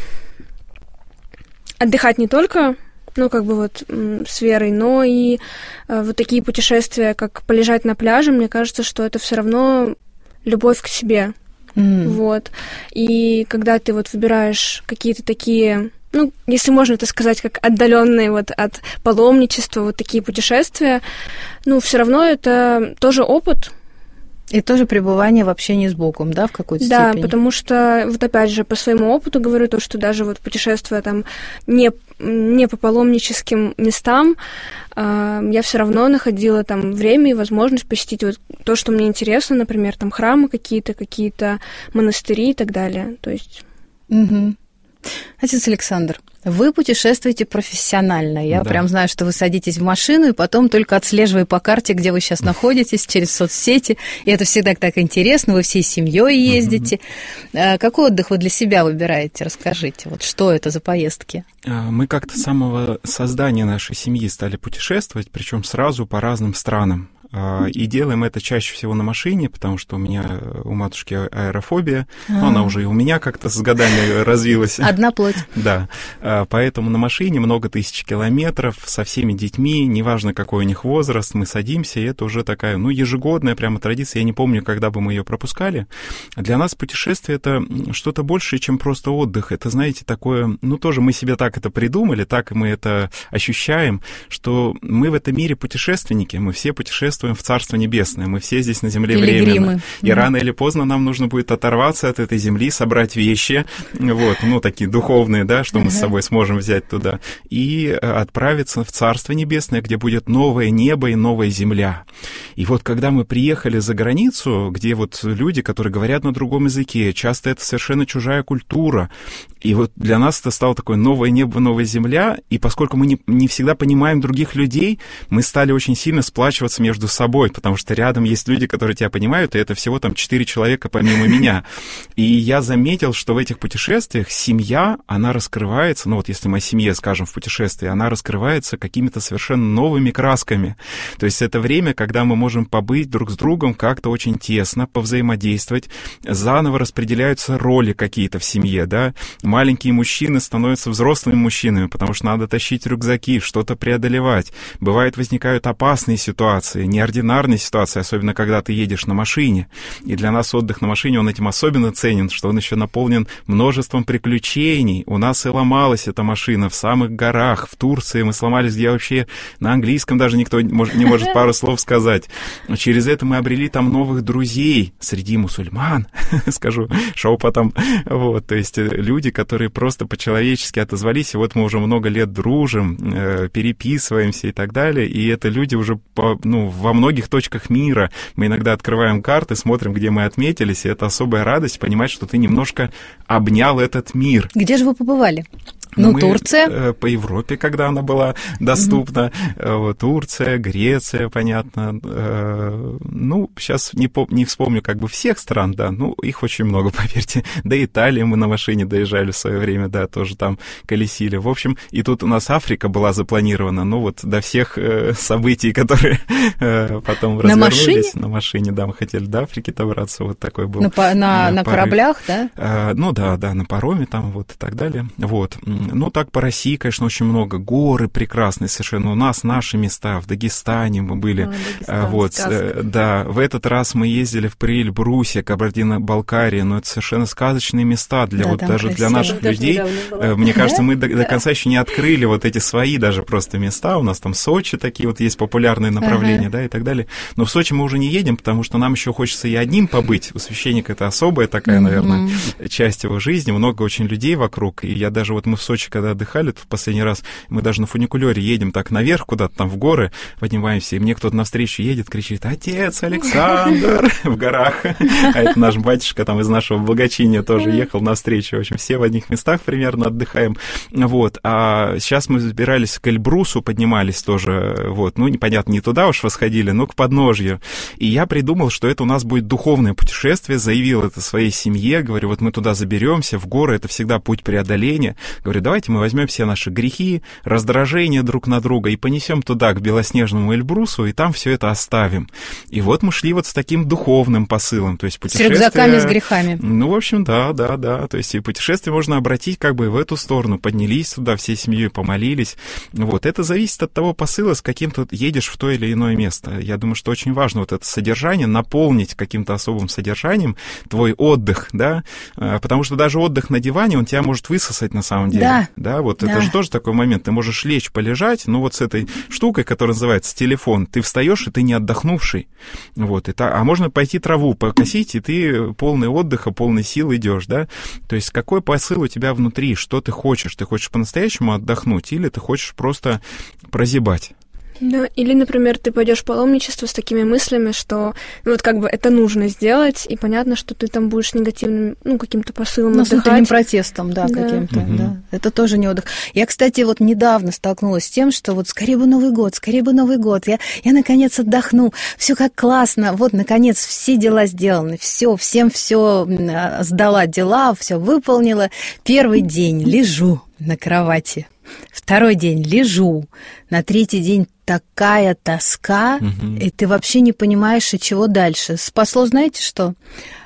отдыхать не только, ну, как бы вот с верой, но и э, вот такие путешествия, как полежать на пляже, мне кажется, что это все равно любовь к себе. Mm. Вот. И когда ты вот выбираешь какие-то такие... Ну, если можно это сказать, как отдаленные вот от паломничества, вот такие путешествия, ну, все равно это тоже опыт. И тоже пребывание в общении с Богом, да, в какой-то да, степени? Да, потому что, вот опять же, по своему опыту говорю, то, что даже вот путешествуя там не, не по паломническим местам, э, я все равно находила там время и возможность посетить вот то, что мне интересно, например, там храмы какие-то, какие-то монастыри и так далее, то есть... Угу. Отец Александр, вы путешествуете профессионально. Я да. прям знаю, что вы садитесь в машину и потом только отслеживая по карте, где вы сейчас находитесь, через соцсети. И это всегда так интересно, вы всей семьей ездите. Mm-hmm. Какой отдых вы для себя выбираете? Расскажите, вот что это за поездки? Мы как-то с самого создания нашей семьи стали путешествовать, причем сразу по разным странам. И делаем это чаще всего на машине, потому что у меня, у матушки аэрофобия, но она уже и у меня как-то с годами развилась. Одна плоть. Да, поэтому на машине много тысяч километров со всеми детьми, неважно, какой у них возраст, мы садимся, и это уже такая, ну, ежегодная прямо традиция. Я не помню, когда бы мы ее пропускали. Для нас путешествие — это что-то большее, чем просто отдых. Это, знаете, такое, ну, тоже мы себе так это придумали, так мы это ощущаем, что мы в этом мире путешественники, мы все путешествуем в Царство Небесное, мы все здесь на земле временно. И mm-hmm. рано или поздно нам нужно будет оторваться от этой земли, собрать вещи, вот, ну, такие духовные, да, что мы mm-hmm. с собой сможем взять туда, и отправиться в Царство Небесное, где будет новое небо и новая земля. И вот когда мы приехали за границу, где вот люди, которые говорят на другом языке, часто это совершенно чужая культура, и вот для нас это стало такое новое небо, новая земля, и поскольку мы не, не всегда понимаем других людей, мы стали очень сильно сплачиваться между собой, потому что рядом есть люди, которые тебя понимают, и это всего там четыре человека помимо меня. И я заметил, что в этих путешествиях семья, она раскрывается, ну вот если мы о семье скажем в путешествии, она раскрывается какими-то совершенно новыми красками. То есть это время, когда мы можем побыть друг с другом как-то очень тесно, повзаимодействовать, заново распределяются роли какие-то в семье, да, маленькие мужчины становятся взрослыми мужчинами, потому что надо тащить рюкзаки, что-то преодолевать. Бывает, возникают опасные ситуации, неординарные ситуации, особенно когда ты едешь на машине. И для нас отдых на машине, он этим особенно ценен, что он еще наполнен множеством приключений. У нас и ломалась эта машина в самых горах, в Турции мы сломались, где вообще на английском даже никто не может пару слов сказать. Через это мы обрели там новых друзей среди мусульман, скажу шепотом. Вот, то есть люди, которые просто по-человечески отозвались, и вот мы уже много лет дружим, переписываемся и так далее, и это люди уже по, ну, во многих точках мира. Мы иногда открываем карты, смотрим, где мы отметились, и это особая радость понимать, что ты немножко обнял этот мир. Где же вы побывали? Ну, мы, Турция. Э, по Европе, когда она была доступна. Mm-hmm. Вот, Турция, Греция, понятно. Э, ну, сейчас не, по, не вспомню как бы всех стран, да, ну, их очень много, поверьте. До Италии мы на машине доезжали в свое время, да, тоже там колесили. В общем, и тут у нас Африка была запланирована, ну, вот до всех э, событий, которые э, потом на развернулись. Машине? На машине, да, мы хотели до Африки добраться, вот такой был. На, на, на кораблях, да? Э, ну, да, да, на пароме там вот и так далее. Вот. Ну, так по России, конечно, очень много. Горы прекрасные совершенно. У нас наши места. В Дагестане мы были. А, Дагестан, вот, сказка. Да, в этот раз мы ездили в Приэльбрусе, Кабардино-Балкария. Но это совершенно сказочные места для, да, вот, даже красиво. для наших Я людей. Мне кажется, мы до, до конца еще не открыли вот эти свои даже просто места. У нас там Сочи такие вот есть популярные направления, ага. да, и так далее. Но в Сочи мы уже не едем, потому что нам еще хочется и одним побыть. У священника это особая такая, mm-hmm. наверное, часть его жизни. Много очень людей вокруг. И я даже вот мы в Сочи, когда отдыхали тут последний раз, мы даже на фуникулёре едем так наверх куда-то там в горы, поднимаемся, и мне кто-то навстречу едет, кричит: «Отец Александр!» в горах. А это наш батюшка там из нашего благочиния тоже ехал навстречу. В общем, все в одних местах примерно отдыхаем. Вот. А сейчас мы забирались к Эльбрусу, поднимались тоже, вот, ну, непонятно, не туда уж восходили, но к подножью. И я придумал, что это у нас будет духовное путешествие, заявил это своей семье, говорю, вот мы туда заберемся, в горы, это всегда путь преодоления. Говорю, давайте мы возьмем все наши грехи, раздражения друг на друга и понесем туда, к белоснежному Эльбрусу, и там все это оставим. И вот мы шли вот с таким духовным посылом, то есть путешествие... С рюкзаками, с грехами. Ну, в общем, да, да, да, то есть и путешествие можно обратить как бы в эту сторону, поднялись туда, всей семьей помолились. Вот, это зависит от того посыла, с каким ты едешь в то или иное место. Я думаю, что очень важно вот это содержание, наполнить каким-то особым содержанием твой отдых, да, потому что даже отдых на диване, он тебя может высосать на самом деле. Да. Да, вот да. это же тоже такой момент. Ты можешь лечь, полежать, но вот с этой штукой, которая называется телефон, ты встаешь, и ты не отдохнувший. Вот, и та, а можно пойти траву покосить, и ты полный отдыха, полный сил идешь, да. То есть какой посыл у тебя внутри, что ты хочешь? Ты хочешь по-настоящему отдохнуть или ты хочешь просто прозябать? Да, или, например, ты пойдешь в паломничество с такими мыслями, что ну, вот как бы это нужно сделать, и понятно, что ты там будешь негативным, ну, каким-то посылом ну, отдыхать. с внутренним протестом, да, да. каким-то, угу. да. Это тоже не отдых. Я, кстати, вот недавно столкнулась с тем, что вот скорее бы Новый год, скорее бы Новый год, я, я наконец отдохну, все как классно, вот, наконец, все дела сделаны, все, всем все сдала дела, все выполнила. Первый день лежу на кровати. Второй день лежу, на третий день такая тоска, угу. и ты вообще не понимаешь, и чего дальше. Спасло, знаете что?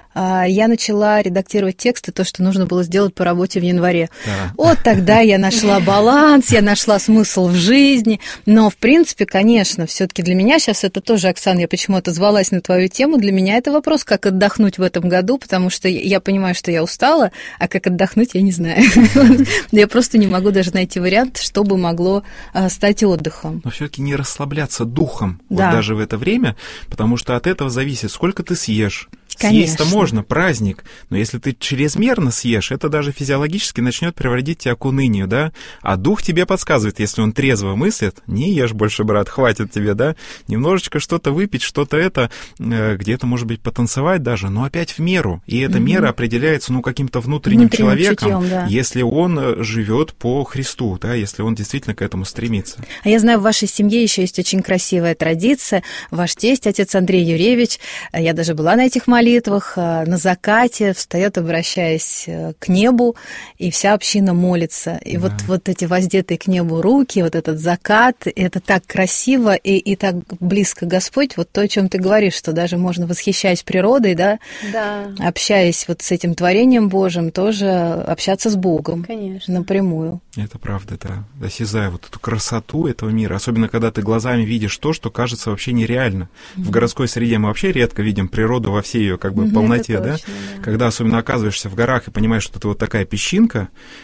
Я начала редактировать тексты, то, что нужно было сделать по работе в январе. Да. Вот тогда я нашла баланс, я нашла смысл в жизни. Но, в принципе, конечно, все-таки для меня сейчас это тоже, Оксана, я почему отозвалась на твою тему, для меня это вопрос, как отдохнуть в этом году, потому что я понимаю, что я устала, а как отдохнуть, я не знаю. Я просто не могу даже найти вариант, что бы могло стать отдыхом. Но все-таки не расслабляться духом вот даже в это время, потому что от этого зависит, сколько ты съешь. Съесть-то можно, праздник, но если ты чрезмерно съешь, это даже физиологически начнет приводить тебя к унынию, да? А дух тебе подсказывает, если он трезво мыслит, не ешь больше, брат, хватит тебе, да? Немножечко что-то выпить, что-то это, где-то, может быть, потанцевать даже, но опять в меру. И эта mm-hmm. мера определяется, ну, каким-то внутренним, внутренним человеком, чутьем, да. если он живет по Христу, да, если он действительно к этому стремится. А я знаю, в вашей семье еще есть очень красивая традиция. Ваш тесть, отец Андрей Юрьевич, я даже была на этих молитвах, молитвах на закате встает, обращаясь к небу, и вся община молится. И да. вот, вот эти воздетые к небу руки, вот этот закат, это так красиво и, и так близко Господь. Вот то, о чем ты говоришь, что даже можно, восхищаясь природой, да, да. общаясь вот с этим творением Божьим, тоже общаться с Богом. Конечно. Напрямую. Это правда, да. Осязая вот эту красоту этого мира, особенно когда ты глазами видишь то, что кажется вообще нереально. Mm-hmm. В городской среде мы вообще редко видим природу во всей ее как бы полноте, точно, да? да? Когда особенно оказываешься в горах и понимаешь, что ты вот такая песчинка,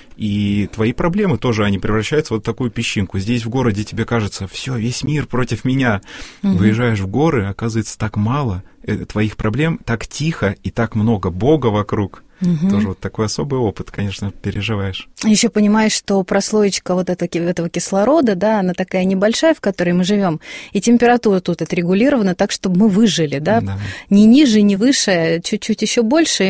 и твои проблемы тоже, они превращаются в вот такую песчинку. Здесь в городе тебе кажется, все, весь мир против меня. Угу. Выезжаешь в горы, оказывается, так мало твоих проблем, так тихо и так много Бога вокруг. Угу. Тоже вот такой особый опыт, конечно, переживаешь. Еще понимаешь, что прослоечка вот этого, этого кислорода, да, она такая небольшая, в которой мы живем, и температура тут отрегулирована так, чтобы мы выжили, да, да. ни ниже, ни выше, чуть-чуть еще больше, и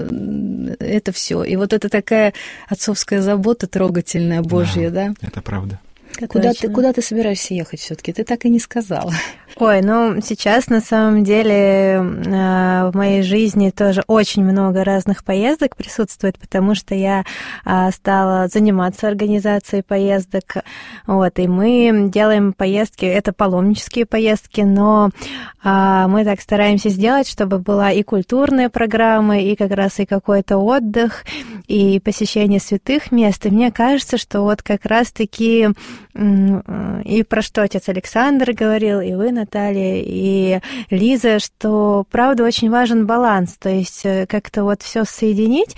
мы это все. И вот это такая отцовская забота трогательная, Божья, да? да? Это правда. Куда ты, куда ты собираешься ехать все-таки? Ты так и не сказала. Ой, ну сейчас на самом деле в моей жизни тоже очень много разных поездок присутствует, потому что я стала заниматься организацией поездок, вот, и мы делаем поездки, это паломнические поездки, но мы так стараемся сделать, чтобы была и культурная программа, и как раз и какой-то отдых, и посещение святых мест, и мне кажется, что вот как раз-таки и про что отец Александр говорил, и вы, Наталья, и Лиза, что, правда, очень важен баланс, то есть как-то вот все соединить,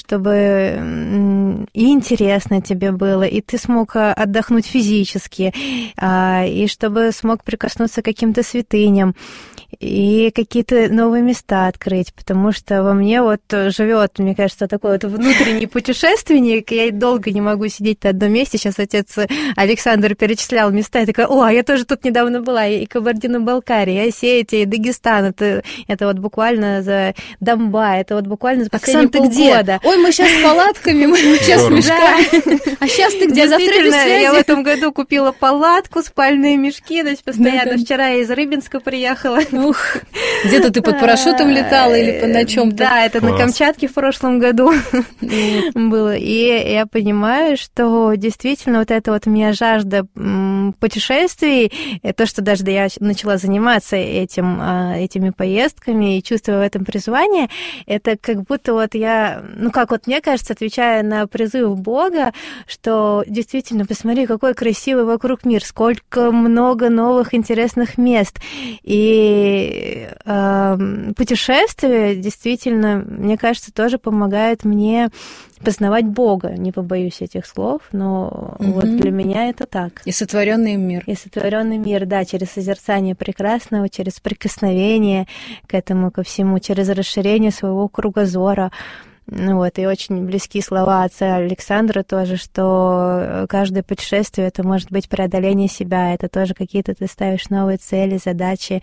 чтобы и интересно тебе было, и ты смог отдохнуть физически, и чтобы смог прикоснуться к каким-то святыням, и какие-то новые места открыть, потому что во мне вот живет, мне кажется, такой вот внутренний путешественник, я долго не могу сидеть на одном месте, сейчас отец Александр перечислял места, и такая, о, я тоже тут недавно была, и Кабардино-Балкария, и Осетия, и Дагестан, это, это вот буквально за Донбасс, это вот буквально за последние Оксан, полгода. Ой, мы сейчас с палатками, мы сейчас в мешках, а сейчас ты где? Завтра без связи. Я в этом году купила палатку, спальные мешки, то есть постоянно, вчера я из Рыбинска приехала. Ух, где-то ты под парашютом летала или на чем-то? Да, это на Камчатке в прошлом году было. И я понимаю, что действительно вот эта вот у меня жажда путешествий, то, что даже я начала заниматься этим, этими поездками и чувствую в этом призвание, это как будто вот я, ну как вот мне кажется, отвечая на призыв Бога, что действительно, посмотри, какой красивый вокруг мир, сколько много новых интересных мест. И И э, путешествия действительно, мне кажется, тоже помогают мне познавать Бога. Не побоюсь этих слов, но mm-hmm. вот для меня это так. И сотворенный мир. И сотворенный мир, да, через созерцание прекрасного, через прикосновение к этому, ко всему, через расширение своего кругозора. Ну вот, и очень близкие слова отца Александра тоже, что каждое путешествие — это может быть преодоление себя, это тоже какие-то ты ставишь новые цели, задачи,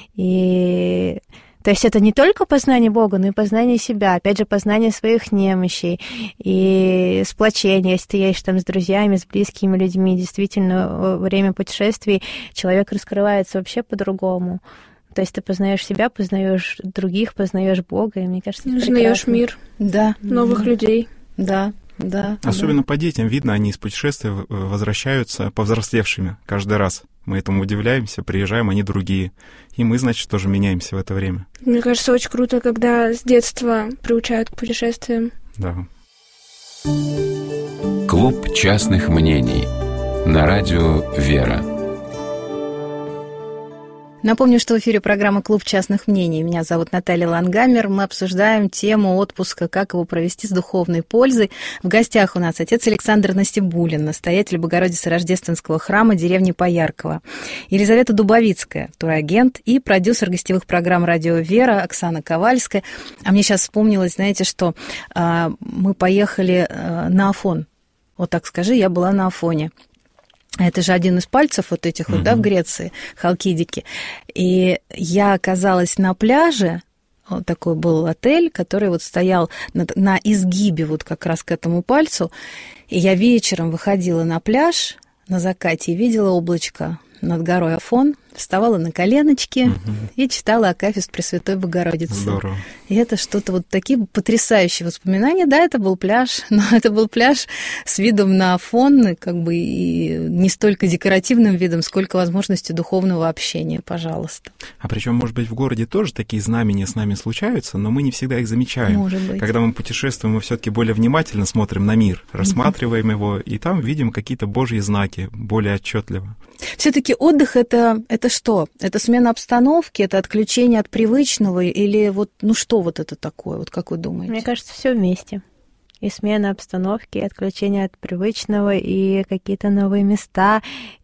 и... То есть это не только познание Бога, но и познание себя, опять же, познание своих немощей и сплочение, если ты едешь там с друзьями, с близкими людьми, действительно, во время путешествий человек раскрывается вообще по-другому. То есть ты познаешь себя, познаешь других, познаешь Бога, и мне кажется, это узнаешь мир, да, новых mm-hmm. людей. Да. Да, Особенно да. по детям видно, они из путешествия возвращаются повзрослевшими каждый раз. Мы этому удивляемся, приезжаем, они другие. И мы, значит, тоже меняемся в это время. Мне кажется, очень круто, когда с детства приучают к путешествиям. Да. Клуб частных мнений на радио «Вера». Напомню, что в эфире программа «Клуб частных мнений». Меня зовут Наталья Лангамер. Мы обсуждаем тему отпуска, как его провести с духовной пользой. В гостях у нас отец Александр Настибуллин, настоятель Богородицы Рождественского храма деревни Поярково. Елизавета Дубовицкая, турагент и продюсер гостевых программ «Радио Вера» Оксана Ковальская. А мне сейчас вспомнилось, знаете, что а, мы поехали а, на Афон. Вот так скажи, я была на Афоне. Это же один из пальцев вот этих вот, mm-hmm. да, в Греции, Халкидики. И я оказалась на пляже, вот такой был отель, который вот стоял на, на изгибе вот как раз к этому пальцу. И я вечером выходила на пляж на закате и видела облачко над горой Афон, вставала на коленочки угу. и читала Акафист Пресвятой Богородицы. Здорово. И это что-то вот такие потрясающие воспоминания. Да, это был пляж, но это был пляж с видом на Афон, как бы и не столько декоративным видом, сколько возможностью духовного общения, пожалуйста. А причем, может быть, в городе тоже такие знамения с нами случаются, но мы не всегда их замечаем. Может быть. Когда мы путешествуем, мы все-таки более внимательно смотрим на мир, рассматриваем mm-hmm. его, и там видим какие-то Божьи знаки более отчетливо. Все-таки отдых это, это что? Это смена обстановки, это отключение от привычного или вот, ну что вот это такое, вот как вы думаете? Мне кажется, все вместе. И смена обстановки, и отключение от привычного, и какие-то новые места,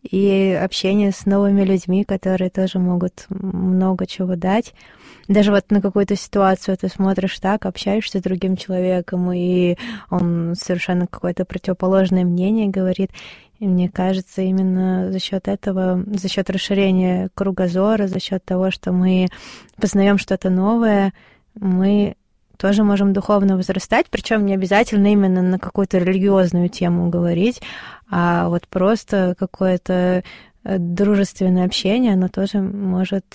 и общение с новыми людьми, которые тоже могут много чего дать. Даже вот на какую-то ситуацию ты смотришь так, общаешься с другим человеком, и он совершенно какое-то противоположное мнение говорит. И мне кажется, именно за счет этого, за счет расширения кругозора, за счет того, что мы познаем что-то новое, мы тоже можем духовно возрастать, причем не обязательно именно на какую-то религиозную тему говорить, а вот просто какое-то дружественное общение, оно тоже может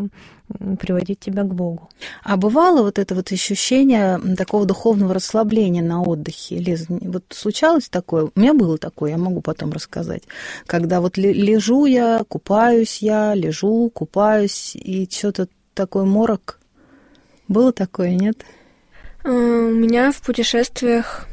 приводить тебя к Богу. А бывало вот это вот ощущение такого духовного расслабления на отдыхе? Лиз, вот случалось такое? У меня было такое, я могу потом рассказать. Когда вот лежу я, купаюсь я, лежу, купаюсь, и что-то такой морок. Было такое, нет? У меня в путешествиях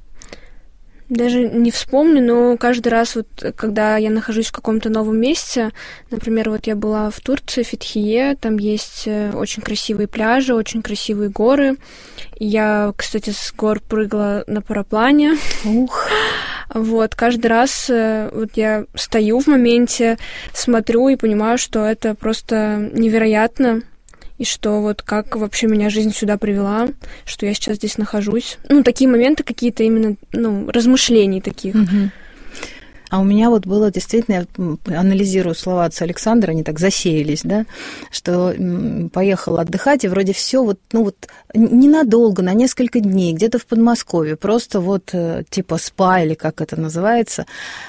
даже не вспомню, но каждый раз, вот, когда я нахожусь в каком-то новом месте, например, вот я была в Турции, в Фетхие, там есть очень красивые пляжи, очень красивые горы. Я, кстати, с гор прыгала на параплане. Ух! Вот, каждый раз вот я стою в моменте, смотрю и понимаю, что это просто невероятно. И что вот как вообще меня жизнь сюда привела, что я сейчас здесь нахожусь. Ну, такие моменты какие-то именно, ну, размышлений таких. Угу. А у меня вот было действительно, я анализирую слова отца Александра, они так засеялись, да, что поехала отдыхать, и вроде все вот, ну вот ненадолго, на несколько дней, где-то в Подмосковье, просто вот типа спа или как это называется,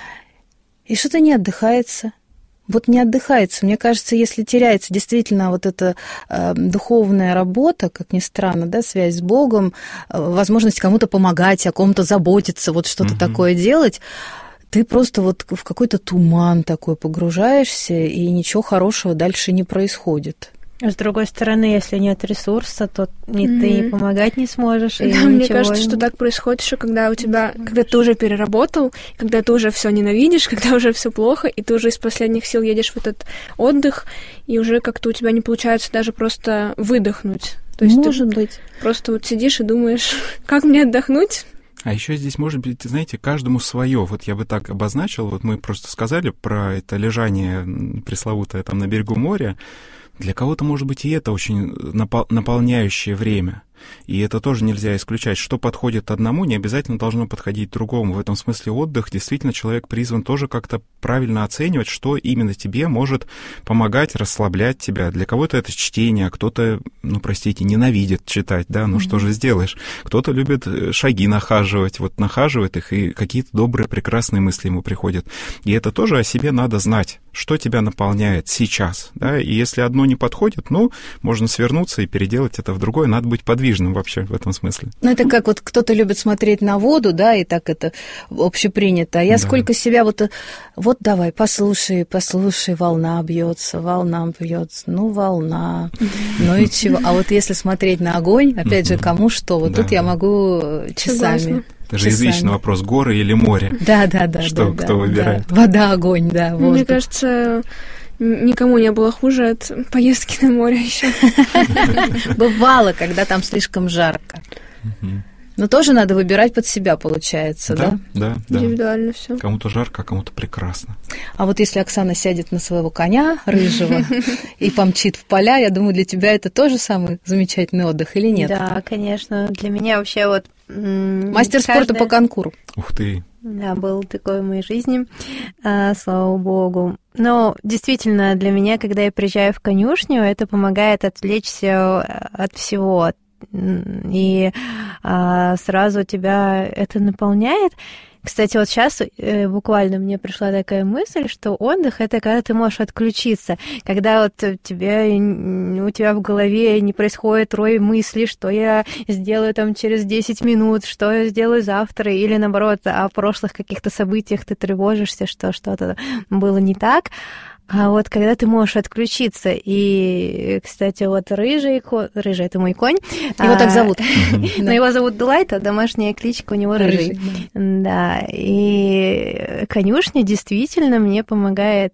и что-то не отдыхается. Вот не отдыхается. Мне кажется, если теряется действительно вот эта э, духовная работа, как ни странно, да, связь с Богом, э, возможность кому-то помогать, о ком-то заботиться, вот что-то mm-hmm. такое делать, ты просто вот в какой-то туман такой погружаешься, и ничего хорошего дальше не происходит. С другой стороны, если нет ресурса, то ни mm-hmm. ты и помогать не сможешь. Да, и мне ничего... кажется, что так происходит еще, когда у тебя, когда ты уже переработал, когда ты уже все ненавидишь, когда уже все плохо, и ты уже из последних сил едешь в этот отдых, и уже как-то у тебя не получается даже просто выдохнуть. То есть Может ты быть. Просто вот сидишь и думаешь, как мне отдохнуть? А еще здесь, может быть, знаете, каждому свое. Вот я бы так обозначил, вот мы просто сказали про это лежание пресловутое там на берегу моря. Для кого-то, может быть, и это очень наполняющее время. И это тоже нельзя исключать. Что подходит одному, не обязательно должно подходить другому. В этом смысле отдых, действительно, человек призван тоже как-то правильно оценивать, что именно тебе может помогать, расслаблять тебя. Для кого-то это чтение, а кто-то, ну, простите, ненавидит читать, да, ну mm-hmm. что же сделаешь? Кто-то любит шаги нахаживать, вот нахаживает их, и какие-то добрые, прекрасные мысли ему приходят. И это тоже о себе надо знать, что тебя наполняет сейчас, да, и если одно не подходит, ну, можно свернуться и переделать это в другое. Надо быть подвижным вообще в этом смысле. Ну, это как вот кто-то любит смотреть на воду, да, и так это общепринято. А я да. сколько себя вот... Вот давай, послушай, послушай, волна бьется, волна бьется, ну, волна, ну и чего. А вот если смотреть на огонь, опять же, кому что, вот тут я могу часами... Это же извечный вопрос, горы или море? Да, да, да. Что, да, кто да, выбирает? Да. Вода, огонь, да, воздух. Мне кажется, никому не было хуже от поездки на море еще. Бывало, когда там слишком жарко. Но тоже надо выбирать под себя, получается, да? Да, да. Индивидуально все. Кому-то жарко, а кому-то прекрасно. А вот если Оксана сядет на своего коня рыжего и помчит в поля, я думаю, для тебя это тоже самый замечательный отдых или нет? Да, конечно. Для меня вообще вот... Мастер каждая... спорта по конкуру. Ух ты! Да, был такой в моей жизни, а, слава богу. Но действительно, для меня, когда я приезжаю в конюшню, это помогает отвлечься от всего, и а, сразу тебя это наполняет. Кстати, вот сейчас э, буквально мне пришла такая мысль, что отдых — это когда ты можешь отключиться, когда вот тебе, у тебя в голове не происходит рой мыслей, что я сделаю там через десять минут, что я сделаю завтра, или наоборот, о прошлых каких-то событиях ты тревожишься, что что-то было не так. А вот когда ты можешь отключиться, и, кстати, вот рыжий, рыжий — это мой конь. Его так зовут. Но его зовут Дулайт, а домашняя кличка у него Рыжий. Да, и конюшня действительно мне помогает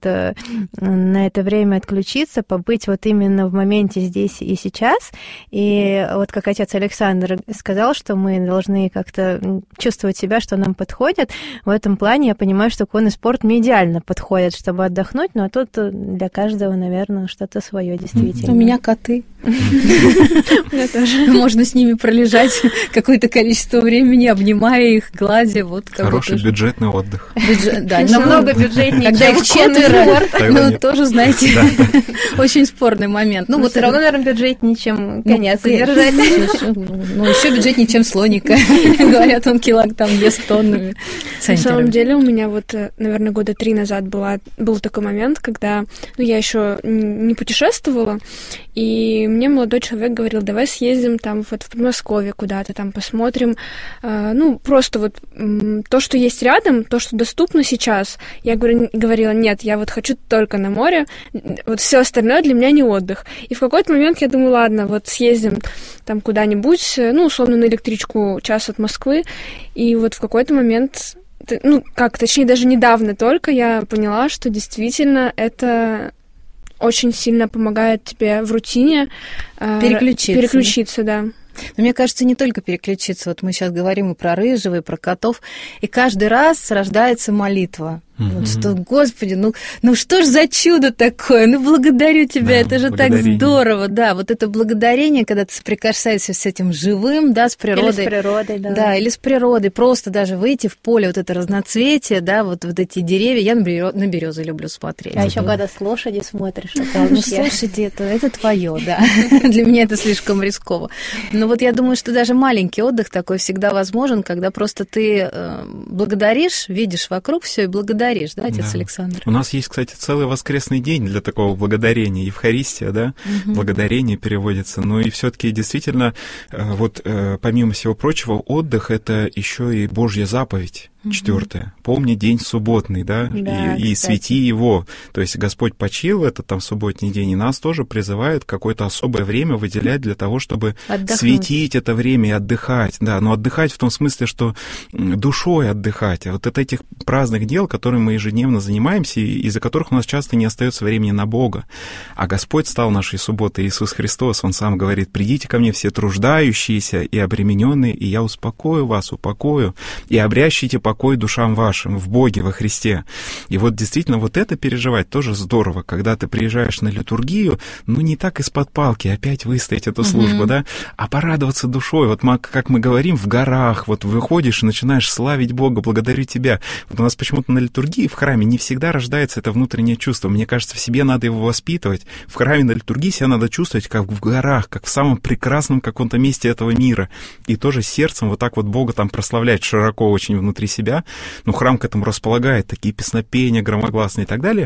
на это время отключиться, побыть вот именно в моменте здесь и сейчас. И вот как отец Александр сказал, что мы должны как-то чувствовать себя, что нам подходит. В этом плане я понимаю, что конный спорт мне идеально подходит, чтобы отдохнуть, но тут для каждого, наверное, что-то свое действительно. У меня коты. У меня тоже. Можно с ними пролежать какое-то количество времени, обнимая их, гладя. Вот хороший бюджетный отдых. Да, намного бюджетнее. Когда их четверо, ну, тоже, знаете, очень спорный момент. Ну, вот все равно, наверное, бюджетнее, чем коня содержать. Ну, еще бюджетнее, чем слоника. Говорят, он килограмм там ест тоннами. На самом деле у меня вот, наверное, года три назад был такой момент, когда когда ну, я еще не путешествовала, и мне молодой человек говорил, давай съездим там вот в Подмосковье куда-то, там посмотрим, э, ну, просто вот э, то, что есть рядом, то, что доступно сейчас. Я говорю, говорила, нет, я вот хочу только на море, вот все остальное для меня не отдых. И в какой-то момент я думаю, ладно, вот съездим там куда-нибудь, ну, условно, на электричку час от Москвы, и вот в какой-то момент... Ну, как, точнее, даже недавно только я поняла, что действительно это очень сильно помогает тебе в рутине переключиться. Переключиться, да. Но мне кажется, не только переключиться. Вот мы сейчас говорим и про рыжего, и про котов. И каждый раз рождается молитва. Mm-hmm. Вот что, Господи, ну, ну что ж за чудо такое? Ну, благодарю Тебя, да, это же так здорово. Да, вот это благодарение, когда ты соприкасаешься с этим живым, да, с природой. Или с природой, да. Да, или с природой. Просто даже выйти в поле, вот это разноцветие, да, вот, вот эти деревья. Я на березы люблю смотреть. А еще когда с лошади смотришь. Ну, с лошади это, это твое, да. Для меня это слишком рисково. Но вот я думаю, что даже маленький отдых такой всегда возможен, когда просто ты благодаришь, видишь вокруг все и благодаришь. Да, отец да. Александр? У нас есть, кстати, целый воскресный день для такого благодарения. Евхаристия, да, угу. благодарение переводится. Но и все-таки действительно, вот помимо всего прочего, отдых — это еще и Божья заповедь. Четвертое. Помни день субботный, да, да и, и свети его. То есть Господь почил, это там субботний день, и нас тоже призывает какое-то особое время выделять для того, чтобы отдохнуть. Светить это время и отдыхать. Да, но отдыхать в том смысле, что душой отдыхать. А вот от этих праздных дел, которыми мы ежедневно занимаемся, из-за которых у нас часто не остается времени на Бога. А Господь стал нашей субботой, Иисус Христос. Он сам говорит: придите ко мне все труждающиеся и обремененные, и я успокою вас, упокою, и обрящите покой покой душам вашим в Боге, во Христе. И вот действительно вот это переживать тоже здорово, когда ты приезжаешь на литургию, ну не так из-под палки опять выстоять эту службу, mm-hmm. да, а порадоваться душой. Вот мы, как мы говорим, в горах, вот выходишь и начинаешь славить Бога, благодарю Тебя. Вот у нас почему-то на литургии в храме не всегда рождается это внутреннее чувство. Мне кажется, в себе надо его воспитывать. В храме на литургии себя надо чувствовать как в горах, как в самом прекрасном каком-то месте этого мира. И тоже сердцем вот так вот Бога там прославлять широко очень внутри себя. Ну, храм к этому располагает, такие песнопения громогласные и так далее.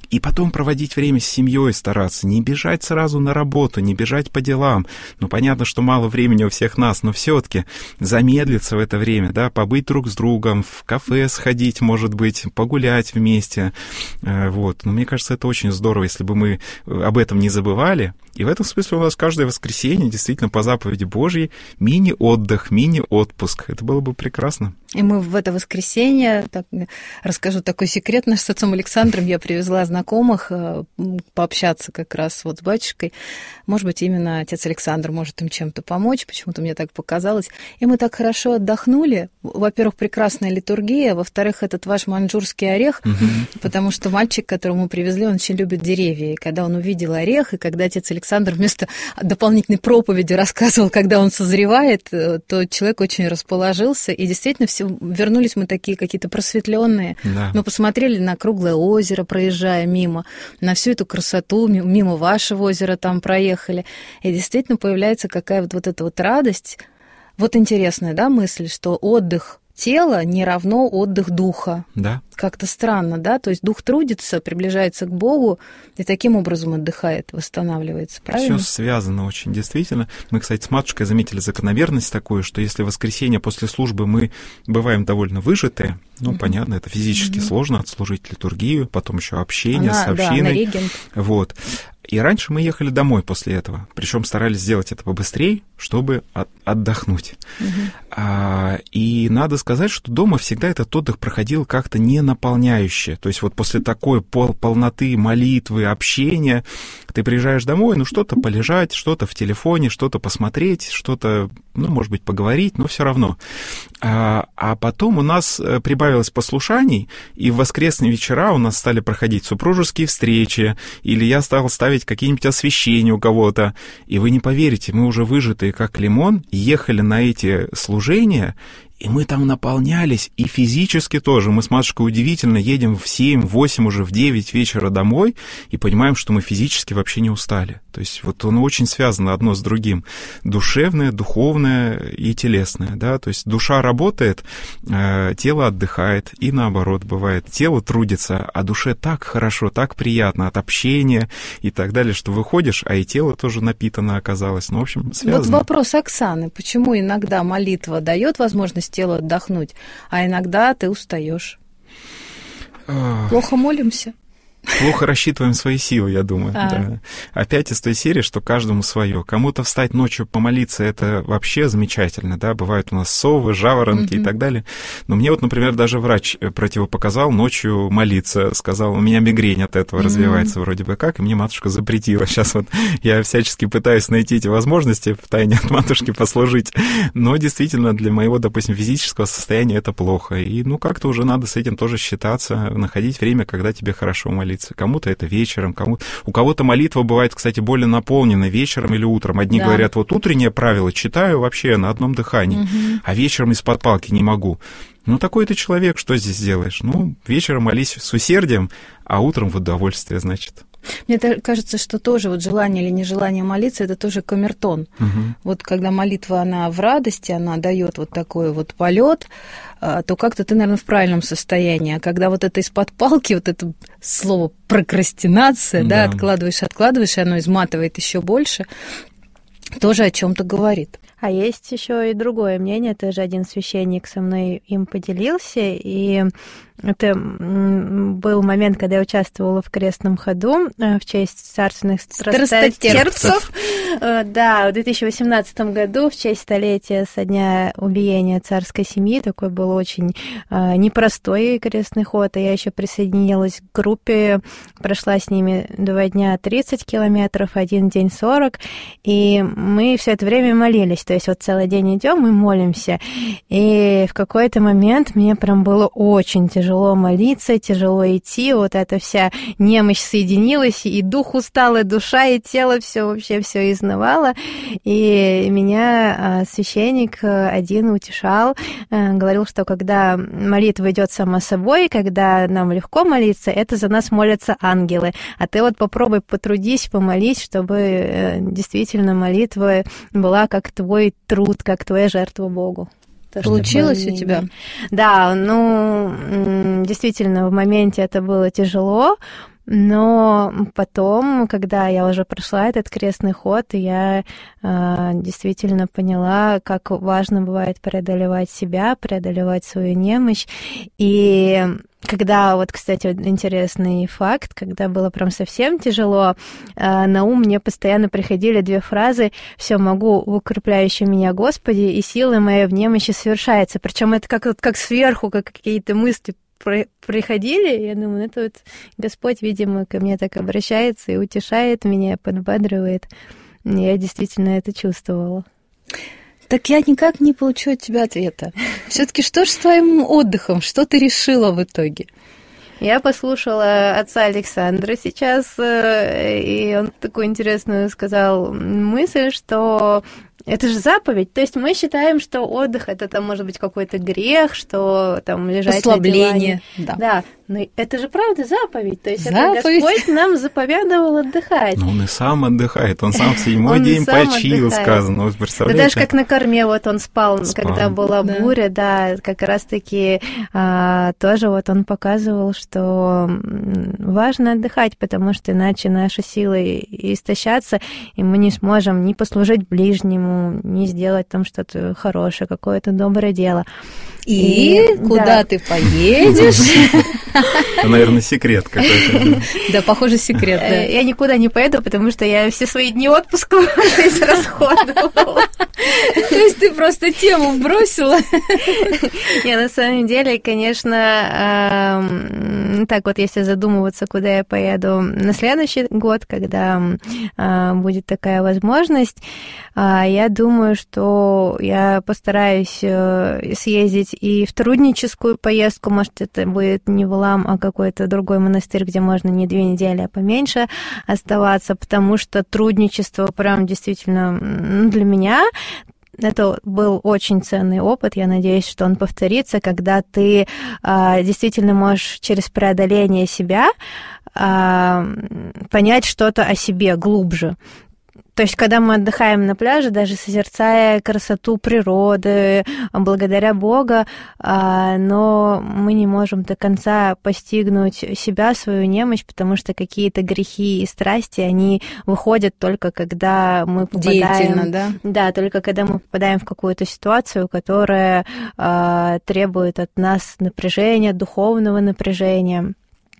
И потом проводить время с семьей стараться, не бежать сразу на работу, не бежать по делам. Ну, понятно, что мало времени у всех нас, но все-таки замедлиться в это время, да, побыть друг с другом, в кафе сходить, может быть, погулять вместе. Вот. Но мне кажется, это очень здорово, если бы мы об этом не забывали. И в этом смысле у нас каждое воскресенье действительно по заповеди Божьей мини-отдых, мини-отпуск. Это было бы прекрасно. И мы в это воскресенье, так, расскажу такой секрет, наш с отцом Александром я привезла знакомых пообщаться как раз вот с батюшкой. Может быть, именно отец Александр может им чем-то помочь, почему-то мне так показалось. И мы так хорошо отдохнули. Во-первых, прекрасная литургия, во-вторых, этот ваш маньчжурский орех, угу. потому что мальчик, которого мы привезли, он очень любит деревья. И когда он увидел орех, и когда отец Александр вместо дополнительной проповеди рассказывал, когда он созревает, то человек очень расположился, и действительно все вернулись мы такие какие-то просветленные. Да. Мы посмотрели на круглое озеро, проезжая мимо, на всю эту красоту, мимо вашего озера там проехали. И действительно появляется какая вот, вот эта вот радость. Вот интересная, да, мысль, что отдых тела не равно отдых духа. Да. Как-то странно, да? То есть дух трудится, приближается к Богу и таким образом отдыхает, восстанавливается, правильно? Все связано очень, действительно. Мы, кстати, с матушкой заметили закономерность такую, что если в воскресенье после службы мы бываем довольно выжатые, ну, mm-hmm. понятно, это физически mm-hmm. сложно отслужить литургию, потом еще общение Она, с общиной. Да, регент. Вот. И раньше мы ехали домой после этого, причем старались сделать это побыстрее, чтобы от, отдохнуть. Угу. А, и надо сказать, что дома всегда этот отдых проходил как-то не наполняюще. То есть вот после такой пол, полноты молитвы, общения, ты приезжаешь домой, ну, что-то полежать, что-то в телефоне, что-то посмотреть, что-то, ну, может быть, поговорить, но все равно. А, а потом у нас прибавилось послушаний, и в воскресные вечера у нас стали проходить супружеские встречи, или я стал ставить какие-нибудь освящения у кого-то, и вы не поверите, мы уже выжатые как лимон, ехали на эти служения, и мы там наполнялись, и физически тоже. Мы с матушкой удивительно едем в семь, восемь, уже в девять вечера домой, и понимаем, что мы физически вообще не устали. То есть вот оно очень связано одно с другим. Душевное, духовное и телесное, да. То есть душа работает, э, тело отдыхает, и наоборот бывает. Тело трудится, а душе так хорошо, так приятно от общения и так далее, что выходишь, а и тело тоже напитано оказалось. Ну, в общем, связано. Вот вопрос Оксаны. Почему иногда молитва дает возможность телу отдохнуть, а иногда ты устаешь? Плохо молимся? Плохо рассчитываем свои силы, я думаю. А. Да. Опять из той серии, что каждому свое. Кому-то встать ночью помолиться — это вообще замечательно, да, бывают у нас совы, жаворонки mm-hmm. и так далее. Но мне вот, например, даже врач противопоказал ночью молиться, сказал, у меня мигрень от этого mm-hmm. развивается вроде бы как, и мне матушка запретила. Сейчас вот я всячески пытаюсь найти эти возможности втайне от матушки послужить, но действительно для моего, допустим, физического состояния это плохо. И ну как-то уже надо с этим тоже считаться, находить время, когда тебе хорошо молиться. Кому-то это вечером, кому-то... У кого-то молитва бывает, кстати, более наполнена вечером или утром. Одни да. говорят, вот утреннее правило читаю вообще на одном дыхании, угу. а вечером из-под палки не могу. Ну, такой ты человек, что здесь делаешь? Ну, вечером молись с усердием, а утром в удовольствие, значит. Мне кажется, что тоже вот желание или нежелание молиться, это тоже камертон. Угу. Вот когда молитва, она в радости, она дает вот такой вот полет, то как-то ты, наверное, в правильном состоянии. А когда вот это из-под палки, вот это слово прокрастинация, да, да откладываешь, откладываешь, и оно изматывает еще больше, тоже о чем-то говорит. А есть еще и другое мнение, тоже один священник со мной им поделился, и это был момент, когда я участвовала в крестном ходу в честь царственных страстотерпцев. Да, в две тысячи восемнадцатом году, в честь столетия со дня убиения царской семьи, такой был очень непростой крестный ход, и я еще присоединилась к группе, прошла с ними два дня тридцать километров, один день сорок, и мы все это время молились, то есть вот целый день идем и молимся, и в какой-то момент мне прям было очень тяжело Тяжело молиться, тяжело идти, вот эта вся немощь соединилась, и дух устал, и душа, и тело, все вообще все изнывало. И меня священник один утешал, говорил, что когда молитва идет сама собой, когда нам легко молиться, это за нас молятся ангелы. А ты вот попробуй потрудись, помолись, чтобы действительно молитва была как твой труд, как твоя жертва Богу. То, получилось у тебя? Да, ну, действительно, в моменте это было тяжело, Но потом, когда я уже прошла этот крестный ход, я э, действительно поняла, как важно бывает преодолевать себя, преодолевать свою немощь. И когда, вот, кстати, интересный факт, когда было прям совсем тяжело, э, на ум мне постоянно приходили две фразы: «Все могу в укрепляющем меня Господи, и сила моя в немощи совершается». Причем это как, как сверху, как какие-то мысли приходили, я думаю, это вот Господь, видимо, ко мне так обращается и утешает меня, подбадривает. Я действительно это чувствовала. Так я никак не получу от тебя ответа. Все-таки что ж с твоим отдыхом? Что ты решила в итоге? Я послушала отца Александра сейчас, и он такую интересную сказал мысль, что это же заповедь. То есть мы считаем, что отдых — это там может быть какой-то грех, что там лежать послабление, на диване. Да. Да, но это же правда заповедь. То есть заповедь. Это Господь нам заповедовал отдыхать. Но он и сам отдыхает. Он сам в седьмой день почил, отдыхает. Сказано. Вот представляете? Да даже как на корме вот он спал, спал. Когда была да. буря, да, как раз-таки а, тоже вот он показывал, что важно отдыхать, потому что иначе наши силы истощатся, и мы не сможем ни послужить ближнему, не сделать там что-то хорошее, какое-то доброе дело. И, и куда да. ты поедешь? Это, наверное, секрет какой-то. Да, похоже, секрет, да. Я никуда не поеду, потому что я все свои дни отпуска здесь расходовала. То есть ты просто тему вбросила? Не, на самом деле, конечно, так вот, если задумываться, куда я поеду на следующий год, когда будет такая возможность, я думаю, что я постараюсь съездить и в трудническую поездку, может, это будет не в Валаам, а какой-то другой монастырь, где можно не две недели, а поменьше оставаться, потому что трудничество прям действительно ну, для меня это был очень ценный опыт. Я надеюсь, что он повторится, когда ты а, действительно можешь через преодоление себя а, понять что-то о себе глубже. То есть, когда мы отдыхаем на пляже, даже созерцая красоту природы, благодаря Богу, но мы не можем до конца постигнуть себя, свою немощь, потому что какие-то грехи и страсти, они выходят только когда мы попадаем... Деятельно, да? Да, только когда мы попадаем в какую-то ситуацию, которая требует от нас напряжения, духовного напряжения.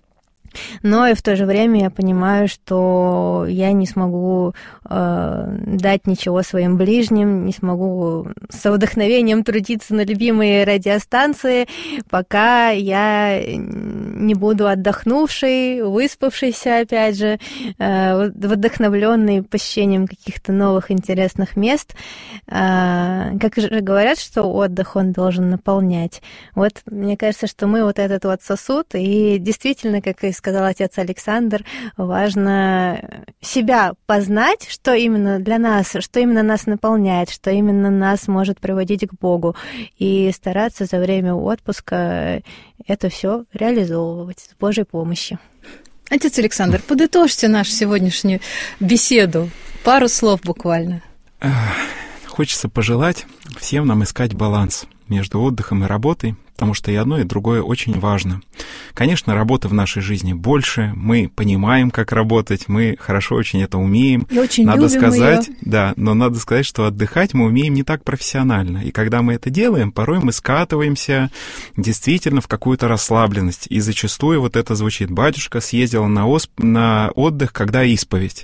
Но и в то же время я понимаю, что я не смогу э, дать ничего своим ближним, не смогу с вдохновением трудиться на любимой радиостанции, пока я не буду отдохнувшей, выспавшейся, опять же, э, вдохновленной посещением каких-то новых интересных мест. Э, как же говорят, что отдых он должен наполнять. Вот мне кажется, что мы вот этот вот сосуд, и действительно, как и сказал отец Александр, важно себя познать, что именно для нас, что именно нас наполняет, что именно нас может приводить к Богу, и стараться за время отпуска это все реализовывать с Божьей помощью. Отец Александр, подытожьте нашу сегодняшнюю беседу. Пару слов буквально. Хочется пожелать всем нам искать баланс между отдыхом и работой, потому что и одно, и другое очень важно. Конечно, работы в нашей жизни больше, мы понимаем, как работать, мы хорошо очень это умеем. И очень надо любим сказать, её. Да, но надо сказать, что отдыхать мы умеем не так профессионально. И когда мы это делаем, порой мы скатываемся действительно в какую-то расслабленность. И зачастую вот это звучит: батюшка съездил на, осп... на отдых, когда исповедь.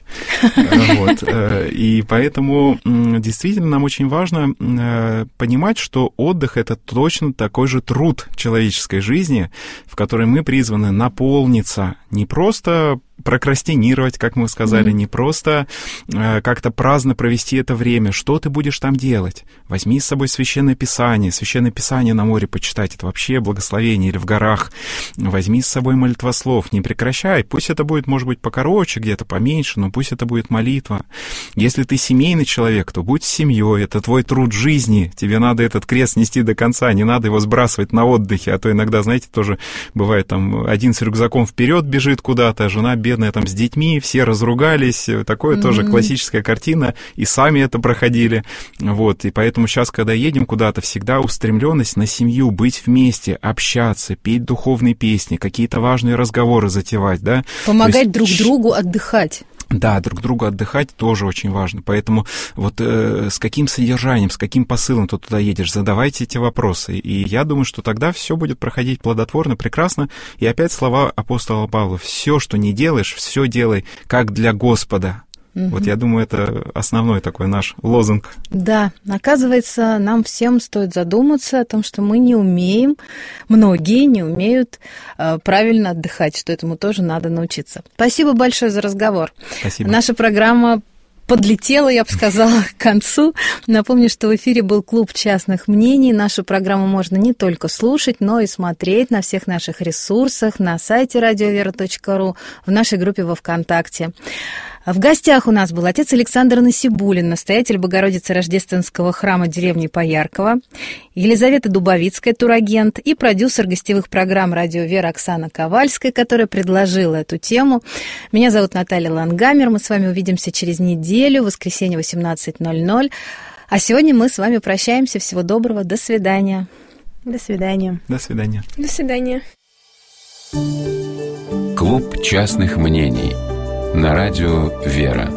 И поэтому действительно нам очень важно понимать, что отдых — это точно такой же труд человеческой жизни, в которой мы призваны наполниться, не просто прокрастинировать, как мы сказали, mm-hmm. не просто э, как-то праздно провести это время. Что ты будешь там делать? Возьми с собой Священное Писание. Священное Писание на море почитать — это вообще благословение, или в горах. Возьми с собой молитвослов, не прекращай. Пусть это будет, может быть, покороче, где-то поменьше, но пусть это будет молитва. Если ты семейный человек, то будь с семьей. Это твой труд жизни. Тебе надо этот крест нести до конца, не надо его сбрасывать на отдыхе. А то иногда, знаете, тоже бывает, там один с рюкзаком вперед бежит куда-то, а жена бежит бедная там с детьми, все разругались, такое mm-hmm. тоже классическая картина, и сами это проходили, вот, и поэтому сейчас, когда едем куда-то, всегда устремленность на семью, быть вместе, общаться, петь духовные песни, какие-то важные разговоры затевать, да. Помогать есть... друг другу отдыхать. Да, друг другу отдыхать тоже очень важно. Поэтому вот э, с каким содержанием, с каким посылом ты туда едешь, задавайте эти вопросы. И я думаю, что тогда все будет проходить плодотворно, прекрасно. И опять слова апостола Павла: все, что не делаешь, все делай как для Господа. Угу. Вот я думаю, это основной такой наш лозунг. Да, оказывается, нам всем стоит задуматься о том, что мы не умеем, многие не умеют э, правильно отдыхать, что этому тоже надо научиться. Спасибо большое за разговор. Спасибо. Наша программа подлетела, я бы сказала, к концу. Напомню, что в эфире был клуб частных мнений. Нашу программу можно не только слушать, но и смотреть на всех наших ресурсах, на сайте радиовера точка ру, в нашей группе во ВКонтакте. В гостях у нас был отец Александр Насибуллин, настоятель Богородицы Рождественского храма деревни Поярково, Елизавета Дубовицкая, турагент, и продюсер гостевых программ «Радио Вера» Оксана Ковальская, которая предложила эту тему. Меня зовут Наталья Лангамер. Мы с вами увидимся через неделю, в воскресенье, восемнадцать ноль ноль. А сегодня мы с вами прощаемся. Всего доброго. До свидания. До свидания. До свидания. До свидания. Клуб частных мнений на радио «Вера».